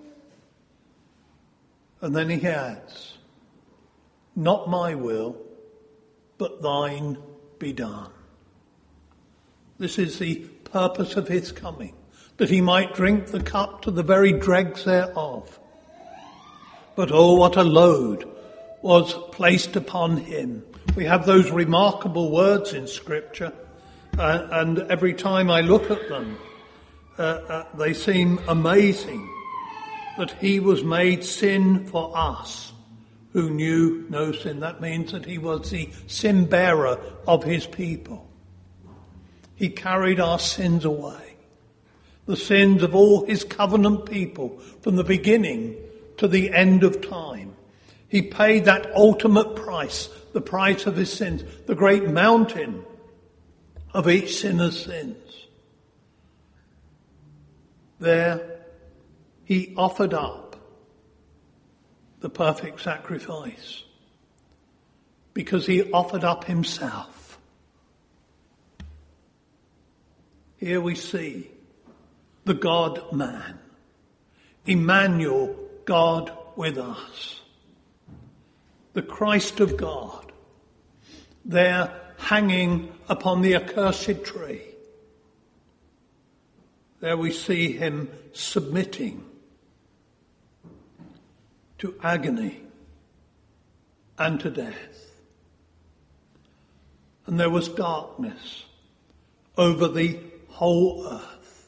And then he adds, not my will, but thine be done. This is the purpose of his coming, that he might drink the cup to the very dregs thereof. But oh, what a load was placed upon him. We have those remarkable words in Scripture, and every time I look at them, they seem amazing, that he was made sin for us who knew no sin. That means that he was the sin bearer of his people. He carried our sins away, the sins of all his covenant people from the beginning to the end of time. He paid that ultimate price, the price of his sins, the great mountain of each sinner's sins. There he offered up the perfect sacrifice because he offered up himself. Here we see the God-man, Emmanuel, God with us, the Christ of God, there hanging upon the accursed tree. There we see him submitting to agony and to death. And there was darkness over the whole earth.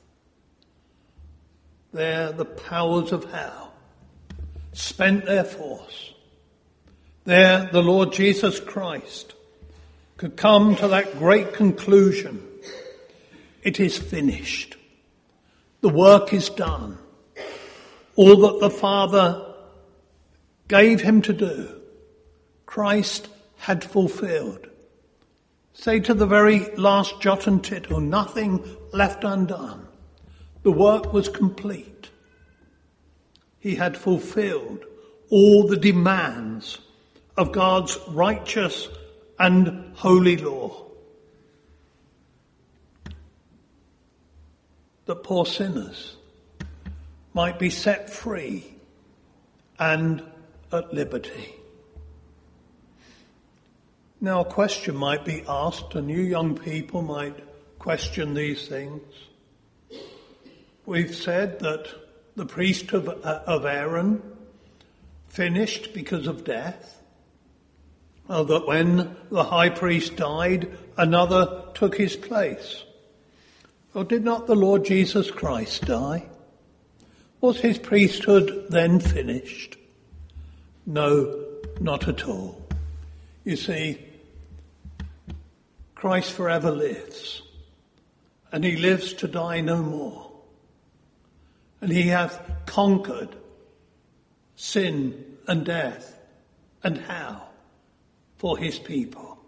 There the powers of hell spent their force. There the Lord Jesus Christ could come to that great conclusion. It is finished. The work is done. All that the Father gave him to do, Christ had fulfilled. Say to the very last jot and tittle, nothing left undone. The work was complete. He had fulfilled all the demands of God's righteous and holy law. That poor sinners might be set free and at liberty. Now a question might be asked, and you young people might question these things. We've said that the priesthood of Aaron finished because of death. That when the high priest died, another took his place. Or did not the Lord Jesus Christ die? Was his priesthood then finished? No, not at all. You see, Christ forever lives, and he lives to die no more. And he hath conquered sin and death and hell for his people.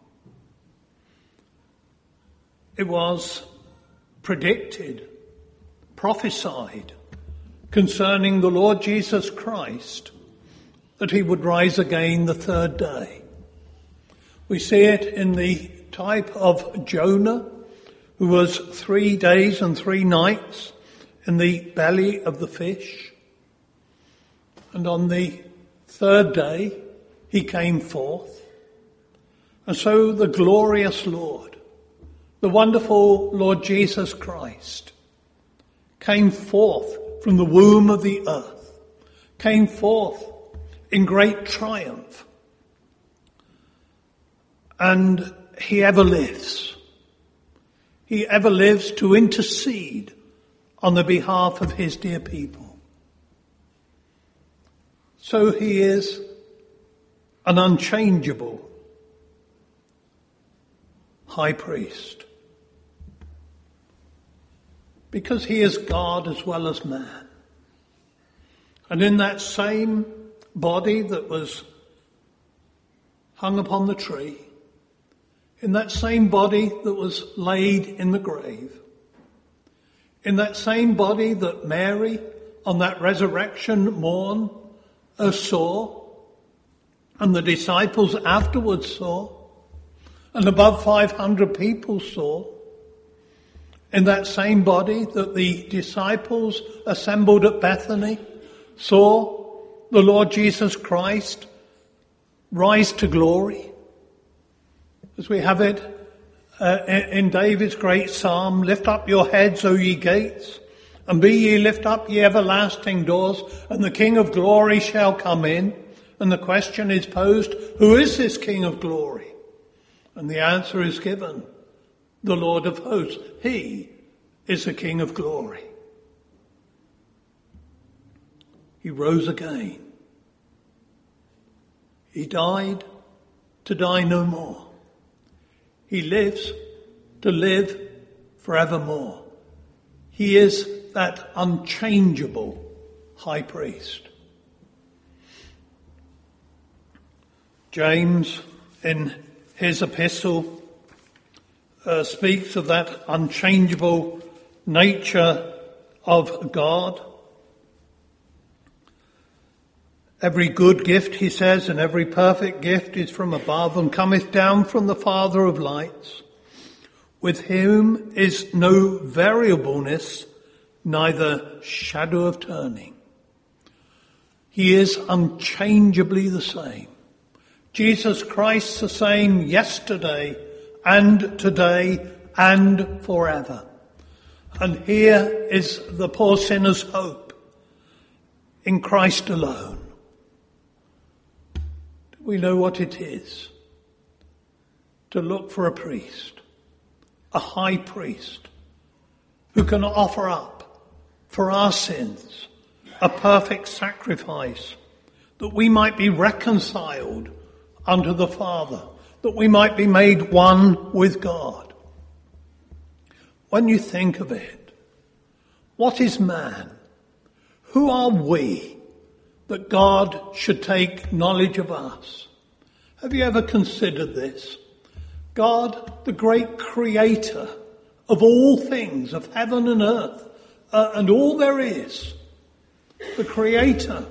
It was predicted, prophesied concerning the Lord Jesus Christ that he would rise again the third day. We see it in the type of Jonah, who was 3 days and 3 nights in the belly of the fish. And on the third day, he came forth. And so the glorious Lord, the wonderful Lord Jesus Christ, came forth from the womb of the earth, came forth in great triumph. And he ever lives. He ever lives to intercede on the behalf of his dear people. So he is an unchangeable high priest, because he is God as well as man. And in that same body that was hung upon the tree, in that same body that was laid in the grave, in that same body that Mary on that resurrection morn saw, and the disciples afterwards saw, and above 500 people saw, in that same body that the disciples assembled at Bethany saw the Lord Jesus Christ rise to glory. As we have it in David's great psalm, lift up your heads, O ye gates, and be ye lift up ye everlasting doors, and the King of glory shall come in. And the question is posed, who is this King of glory? And the answer is given, the Lord of hosts. He is the King of glory. He rose again. He died to die no more. He lives to live forevermore. He is that unchangeable high priest. James, in his epistle, speaks of that unchangeable nature of God. Every good gift, he says, and every perfect gift is from above and cometh down from the Father of lights, with whom is no variableness, neither shadow of turning. He is unchangeably the same. Jesus Christ the same yesterday and today and forever. And here is the poor sinner's hope in Christ alone. We know what it is to look for a priest, a high priest, who can offer up for our sins a perfect sacrifice, that we might be reconciled unto the Father, that we might be made one with God. When you think of it, what is man? Who are we that God should take knowledge of us? Have you ever considered this? God, the great creator of all things, of heaven and earth, and all there is, the creator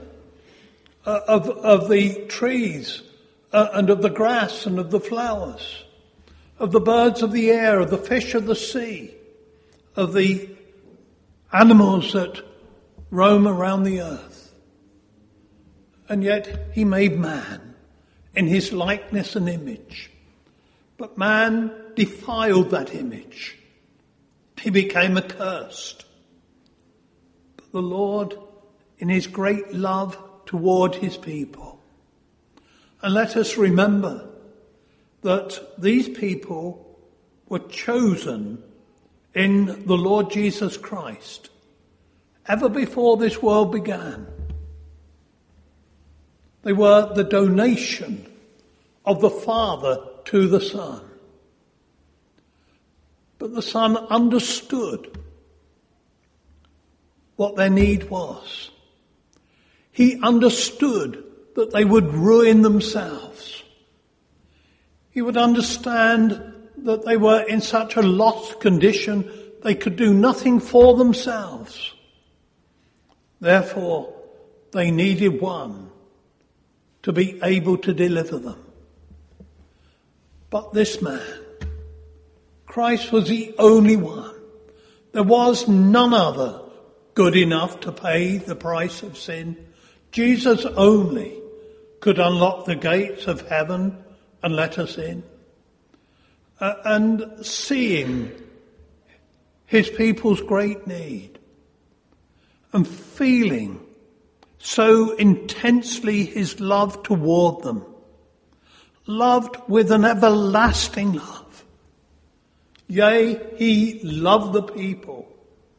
of the trees and of the grass and of the flowers, of the birds of the air, of the fish of the sea, of the animals that roam around the earth. And yet he made man in his likeness and image. But man defiled that image. He became accursed. But the Lord, in his great love toward his people, and let us remember that these people were chosen in the Lord Jesus Christ ever before this world began. They were the donation of the Father to the Son. But the Son understood what their need was. He understood that they would ruin themselves. He would understand that they were in such a lost condition they could do nothing for themselves. Therefore, they needed one to be able to deliver them. But this man, Christ, was the only one. There was none other good enough to pay the price of sin. Jesus only could unlock the gates of heaven and let us in. And seeing his people's great need and feeling so intensely his love toward them, loved with an everlasting love. Yea, he loved the people.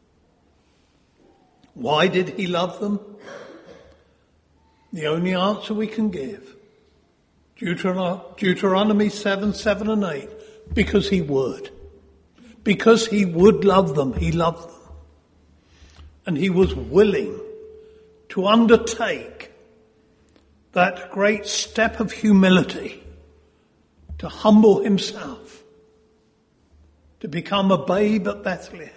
Why did he love them? The only answer we can give, Deuteronomy 7, 7 and 8, because he would. Because he would love them, he loved them. And he was willing to undertake that great step of humility, to humble himself, to become a babe at Bethlehem,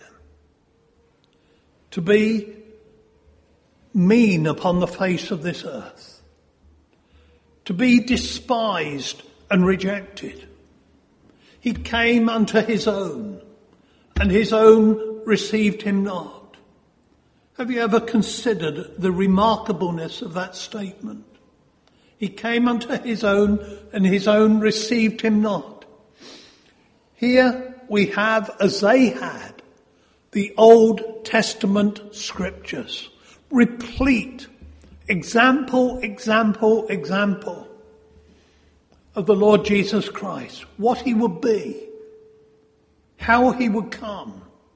to be mean upon the face of this earth, to be despised and rejected. He came unto his own, and his own received him not. Have you ever considered the remarkableness of that statement? He came unto his own, and his own received him not. Here we have, as they had, the Old Testament scriptures, replete, example of the Lord Jesus Christ, what he would be, how he would come,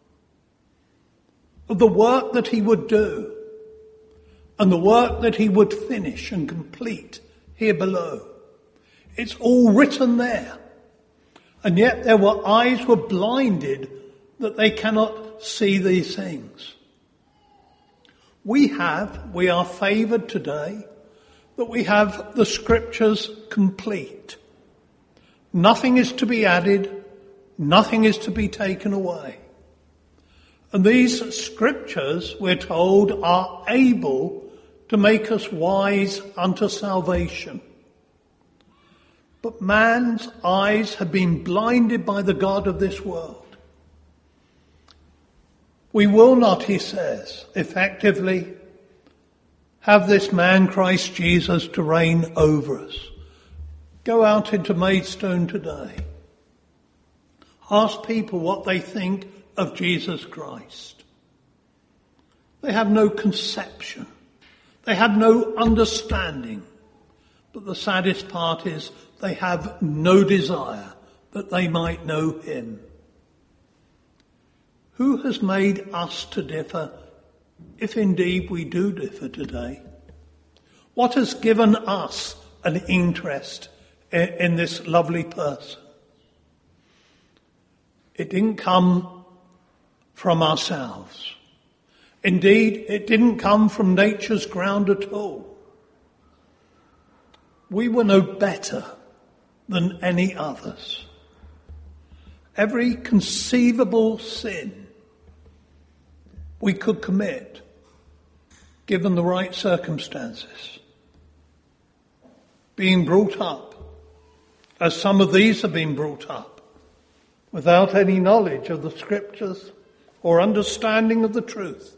of the work that he would do, and the work that he would finish and complete here below. It's all written there. And yet their eyes were blinded that they cannot see these things. We are favoured today that we have the scriptures complete. Nothing is to be added, nothing is to be taken away. And these scriptures, we're told, are able to make us wise unto salvation. But man's eyes have been blinded by the God of this world. We will not, he says, effectively have this man, Christ Jesus, to reign over us. Go out into Maidstone today. Ask people what they think of Jesus Christ. They have no conception. They have no understanding. But the saddest part is they have no desire that they might know him. Who has made us to differ, if indeed we do differ today? What has given us an interest in this lovely person? It didn't come from ourselves. Indeed, it didn't come from nature's ground at all. We were no better than any others. Every conceivable sin we could commit, given the right circumstances. Being brought up, as some of these have been brought up, without any knowledge of the scriptures or understanding of the truth.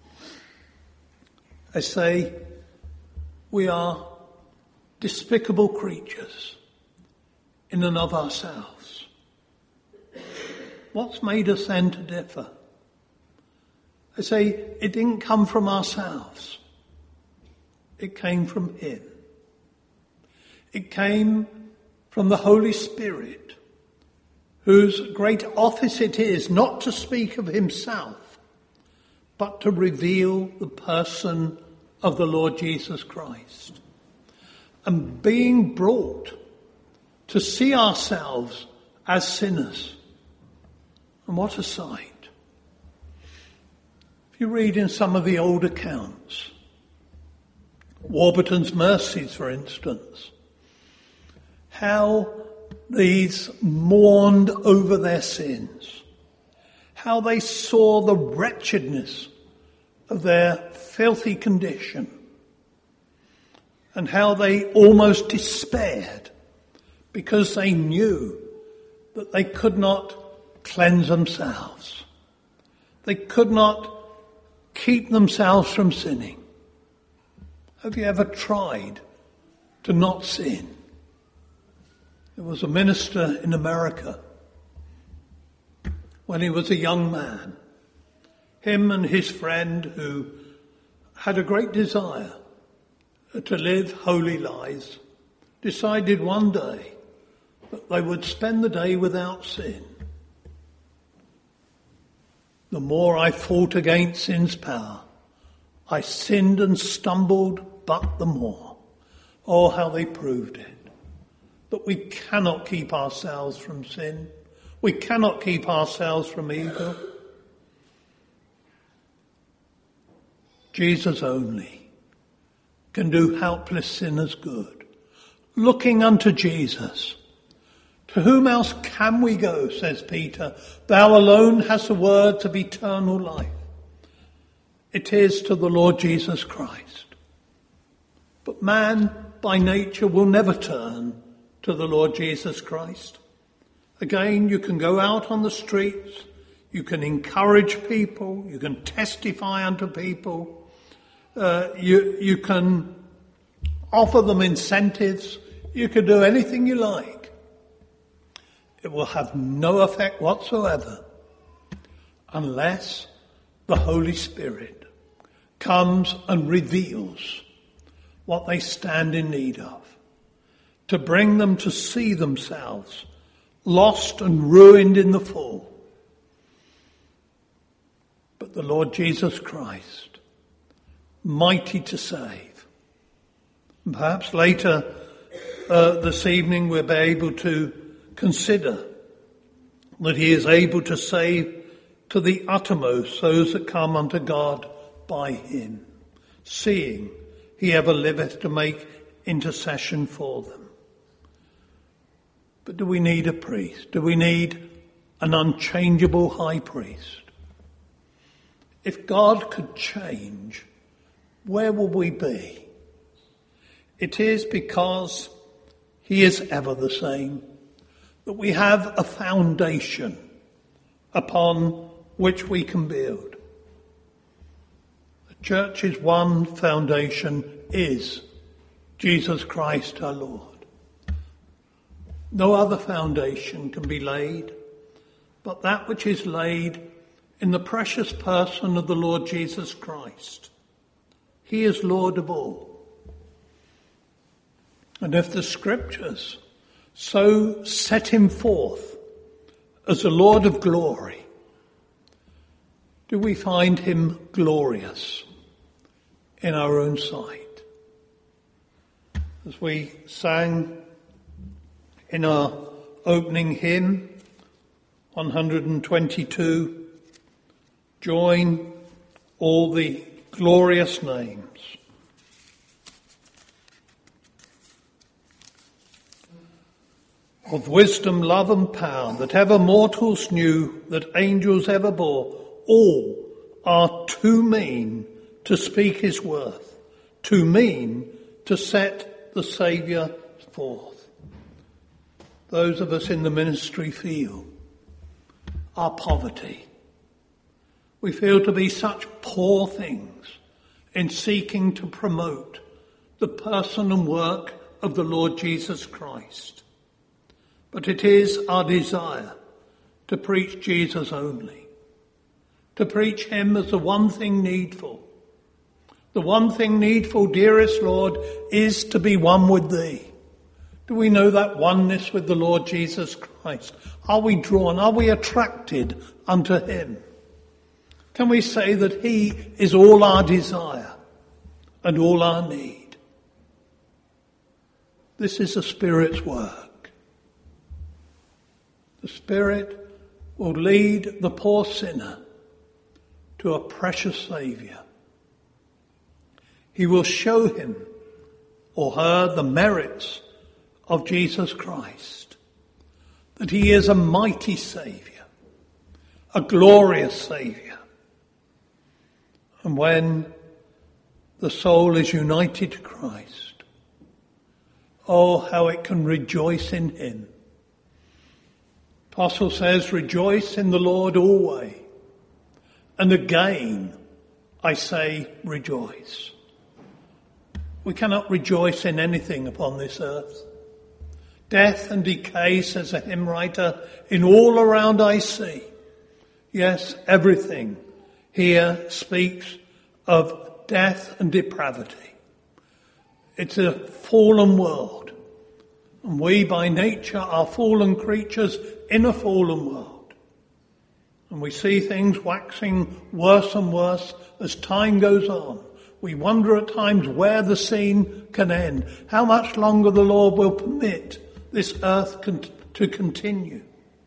I say, we are despicable creatures in and of ourselves. What's made us then to differ? I say, it didn't come from ourselves. It came from him. It came from the Holy Spirit, whose great office it is not to speak of himself, but to reveal the person of the Lord Jesus Christ. And being brought to see ourselves as sinners And what a sight. If you read in some of the old accounts, Warburton's Mercies, for instance, how these mourned over their sins, how they saw the wretchedness of their filthy condition, and how they almost despaired because they knew that they could not cleanse themselves. They could not keep themselves from sinning. Have you ever tried to not sin? There was a minister in America when he was a young man. Him and his friend, who had a great desire to live holy lives, decided one day that they would spend the day without sin. The more I fought against sin's power, I sinned and stumbled but the more. Oh, how they proved it. That we cannot keep ourselves from sin. We cannot keep ourselves from evil. Jesus only can do helpless sinners good. Looking unto Jesus. To whom else can we go, says Peter? Thou alone hast the words of eternal life. It is to the Lord Jesus Christ. But man by nature will never turn to the Lord Jesus Christ. Again, you can go out on the streets, you can encourage people, you can testify unto people, you can offer them incentives, you can do anything you like. It will have no effect whatsoever unless the Holy Spirit comes and reveals what they stand in need of, to bring them to see themselves lost and ruined in the fall. But the Lord Jesus Christ, mighty to save. And perhaps later this evening we'll be able to consider that he is able to save to the uttermost those that come unto God by him, seeing he ever liveth to make intercession for them. But do we need a priest? Do we need an unchangeable high priest? If God could change, where will we be? It is because he is ever the same, that we have a foundation upon which we can build. The church's one foundation is Jesus Christ our Lord. No other foundation can be laid but that which is laid in the precious person of the Lord Jesus Christ. He is Lord of all. And if the scriptures so set him forth as the Lord of glory, do we find him glorious in our own sight? As we sang in our opening hymn, 122, join all the glorious names. Of wisdom, love and power that ever mortals knew, that angels ever bore, all are too mean to speak his worth, too mean to set the Saviour forth. Those of us in the ministry feel our poverty. We feel to be such poor things in seeking to promote the person and work of the Lord Jesus Christ. But it is our desire to preach Jesus only, to preach him as the one thing needful. The one thing needful, dearest Lord, is to be one with thee. Do we know that oneness with the Lord Jesus Christ? Are we drawn? Are we attracted unto him? Can we say that he is all our desire and all our need? This is the Spirit's work. The Spirit will lead the poor sinner to a precious Saviour. He will show him or her the merits of Jesus Christ, that he is a mighty Saviour, a glorious Saviour. And when the soul is united to Christ, oh, how it can rejoice in him. Apostle says, rejoice in the Lord always. And again, I say rejoice. We cannot rejoice in anything upon this earth. Death and decay, says a hymn writer, in all around I see. Yes, everything here speaks of death and depravity. It's a fallen world. And we by nature are fallen creatures in a fallen world. And we see things waxing worse and worse as time goes on. We wonder at times where the scene can end, how much longer the Lord will permit this earth to continue.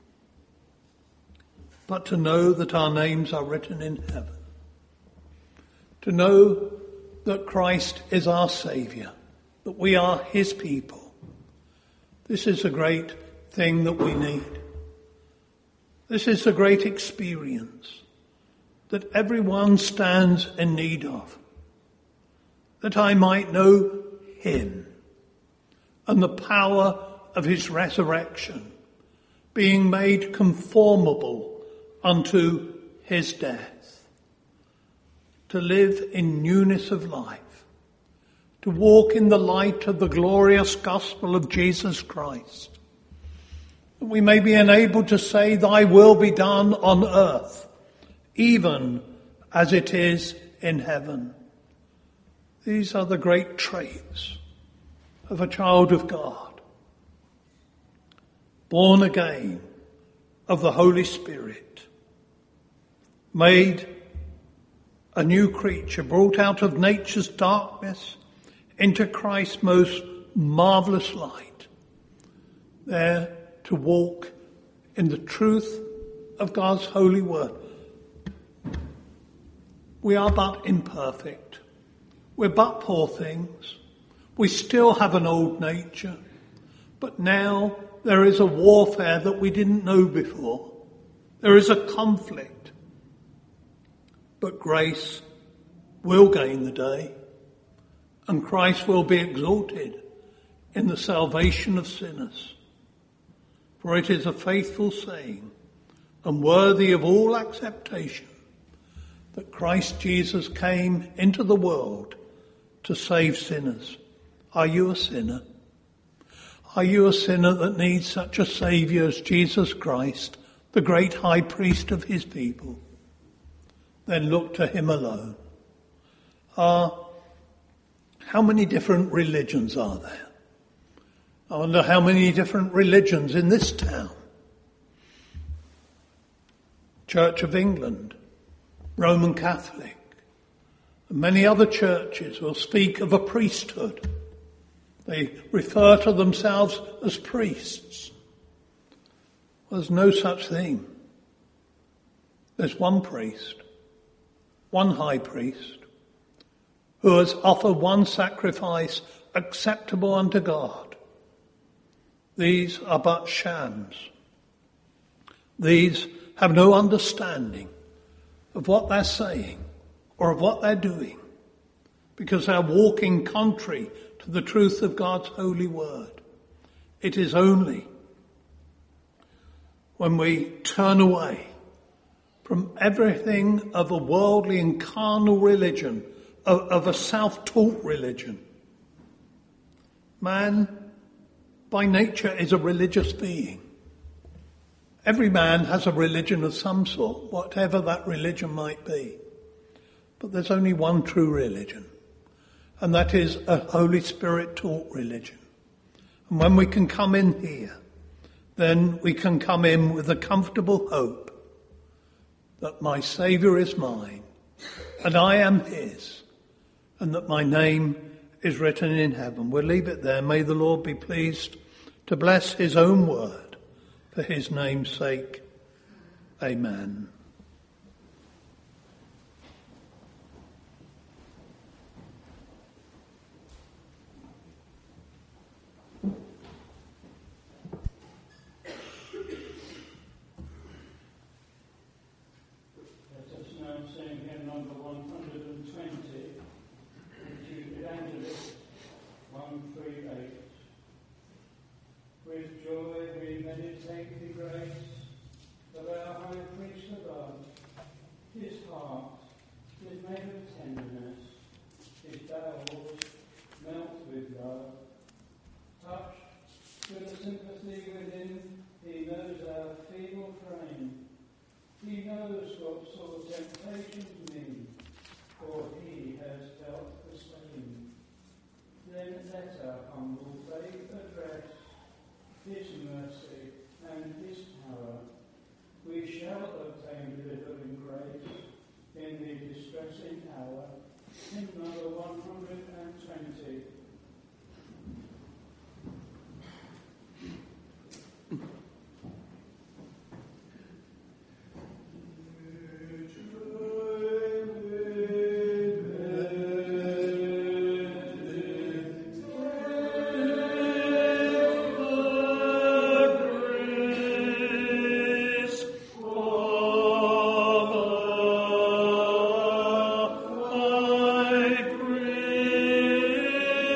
But to know that our names are written in heaven. To know that Christ is our Saviour, that we are his people. This is a great thing that we need. This is a great experience that everyone stands in need of. That I might know him and the power of his resurrection, being made conformable unto his death. To live in newness of life. To walk in the light of the glorious gospel of Jesus Christ. That we may be enabled to say, thy will be done on earth, even as it is in heaven. These are the great traits of a child of God. Born again of the Holy Spirit. Made a new creature, brought out of nature's darkness into Christ's most marvellous light, there to walk in the truth of God's holy word. We are but imperfect. We're but poor things. We still have an old nature. But now there is a warfare that we didn't know before. There is a conflict. But grace will gain the day. And Christ will be exalted in the salvation of sinners. For it is a faithful saying and worthy of all acceptation that Christ Jesus came into the world to save sinners. Are you a sinner? Are you a sinner that needs such a Saviour as Jesus Christ, the great high priest of his people? Then look to him alone. How many different religions are there? I wonder how many different religions in this town. Church of England, Roman Catholic, and many other churches will speak of a priesthood. They refer to themselves as priests. Well, there's no such thing. There's one priest, one high priest, who has offered one sacrifice acceptable unto God. These are but shams. These have no understanding of what they're saying or of what they're doing, because they're walking contrary to the truth of God's holy word. It is only when we turn away from everything of a worldly and carnal religion, of a self-taught religion. Man, by nature, is a religious being. Every man has a religion of some sort, whatever that religion might be. But there's only one true religion, and that is a Holy Spirit-taught religion. And when we can come in here, then we can come in with a comfortable hope that my Saviour is mine, and I am his, and that my name is written in heaven. We'll leave it there. May the Lord be pleased to bless his own word for his name's sake. Amen. Let us now sing hymn number 120, Jude Evangelist 138. With joy we meditate the grace of our High Priest above. His heart is made of tenderness, his bowels melt with love. Touched with a sympathy within, he knows our feeble frame. He knows what sore temptations mean, for he has felt the same. Then let our humble faith address his mercy and his power. We shall obtain delivering grace in the distressing hour. Hymn number 120. Grace.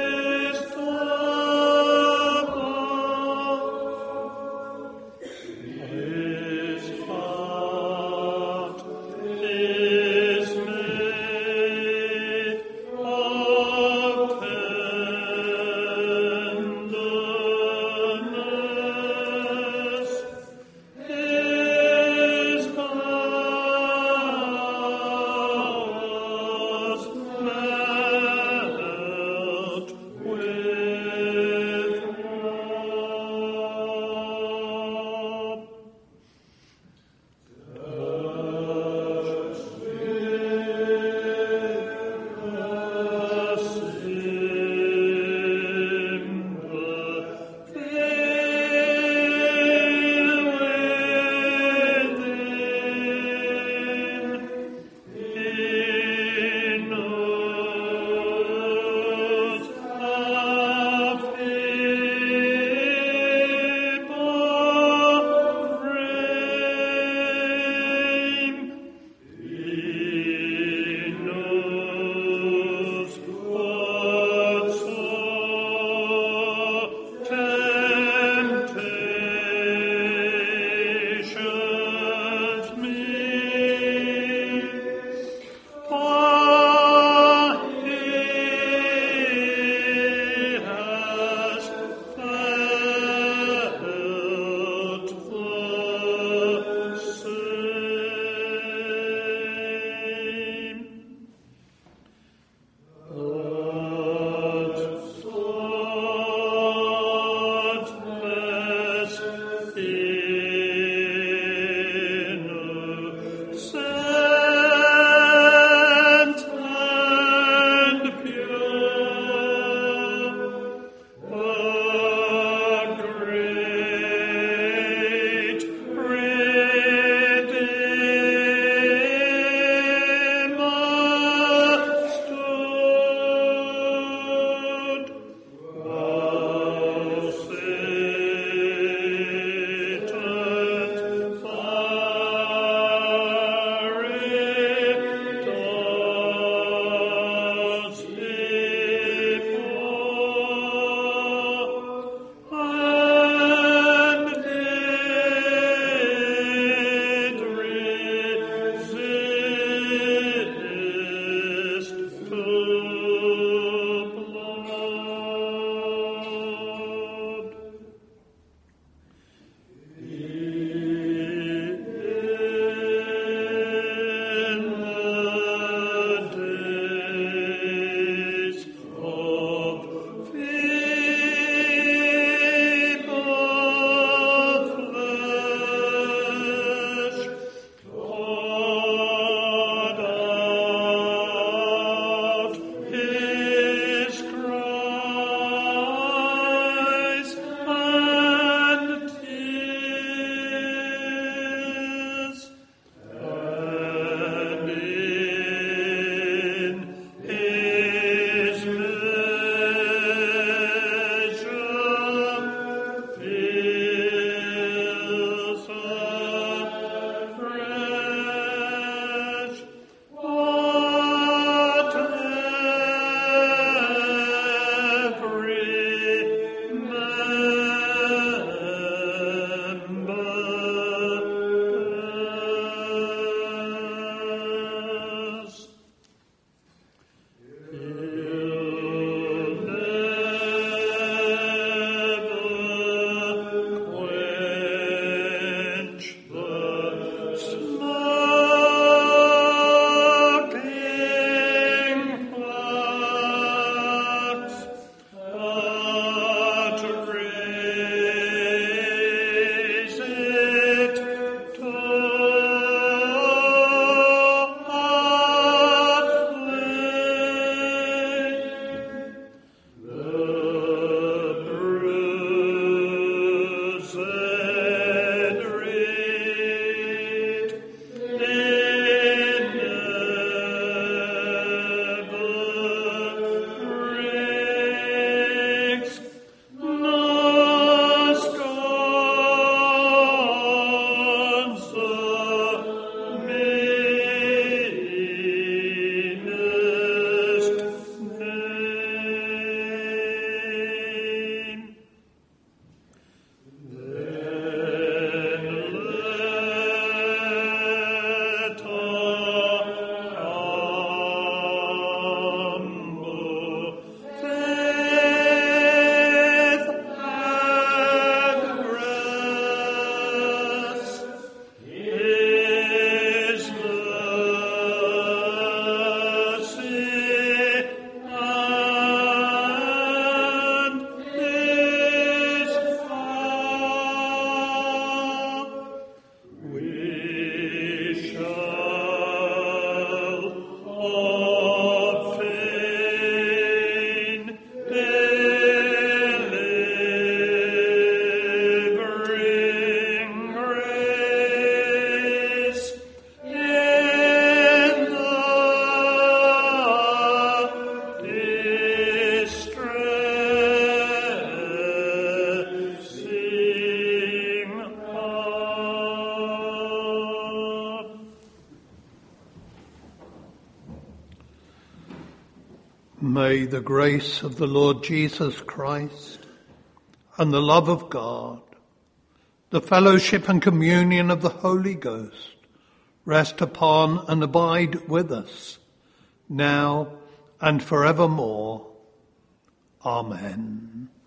May the grace of the Lord Jesus Christ and the love of God, the fellowship and communion of the Holy Ghost rest upon and abide with us now and forevermore. Amen.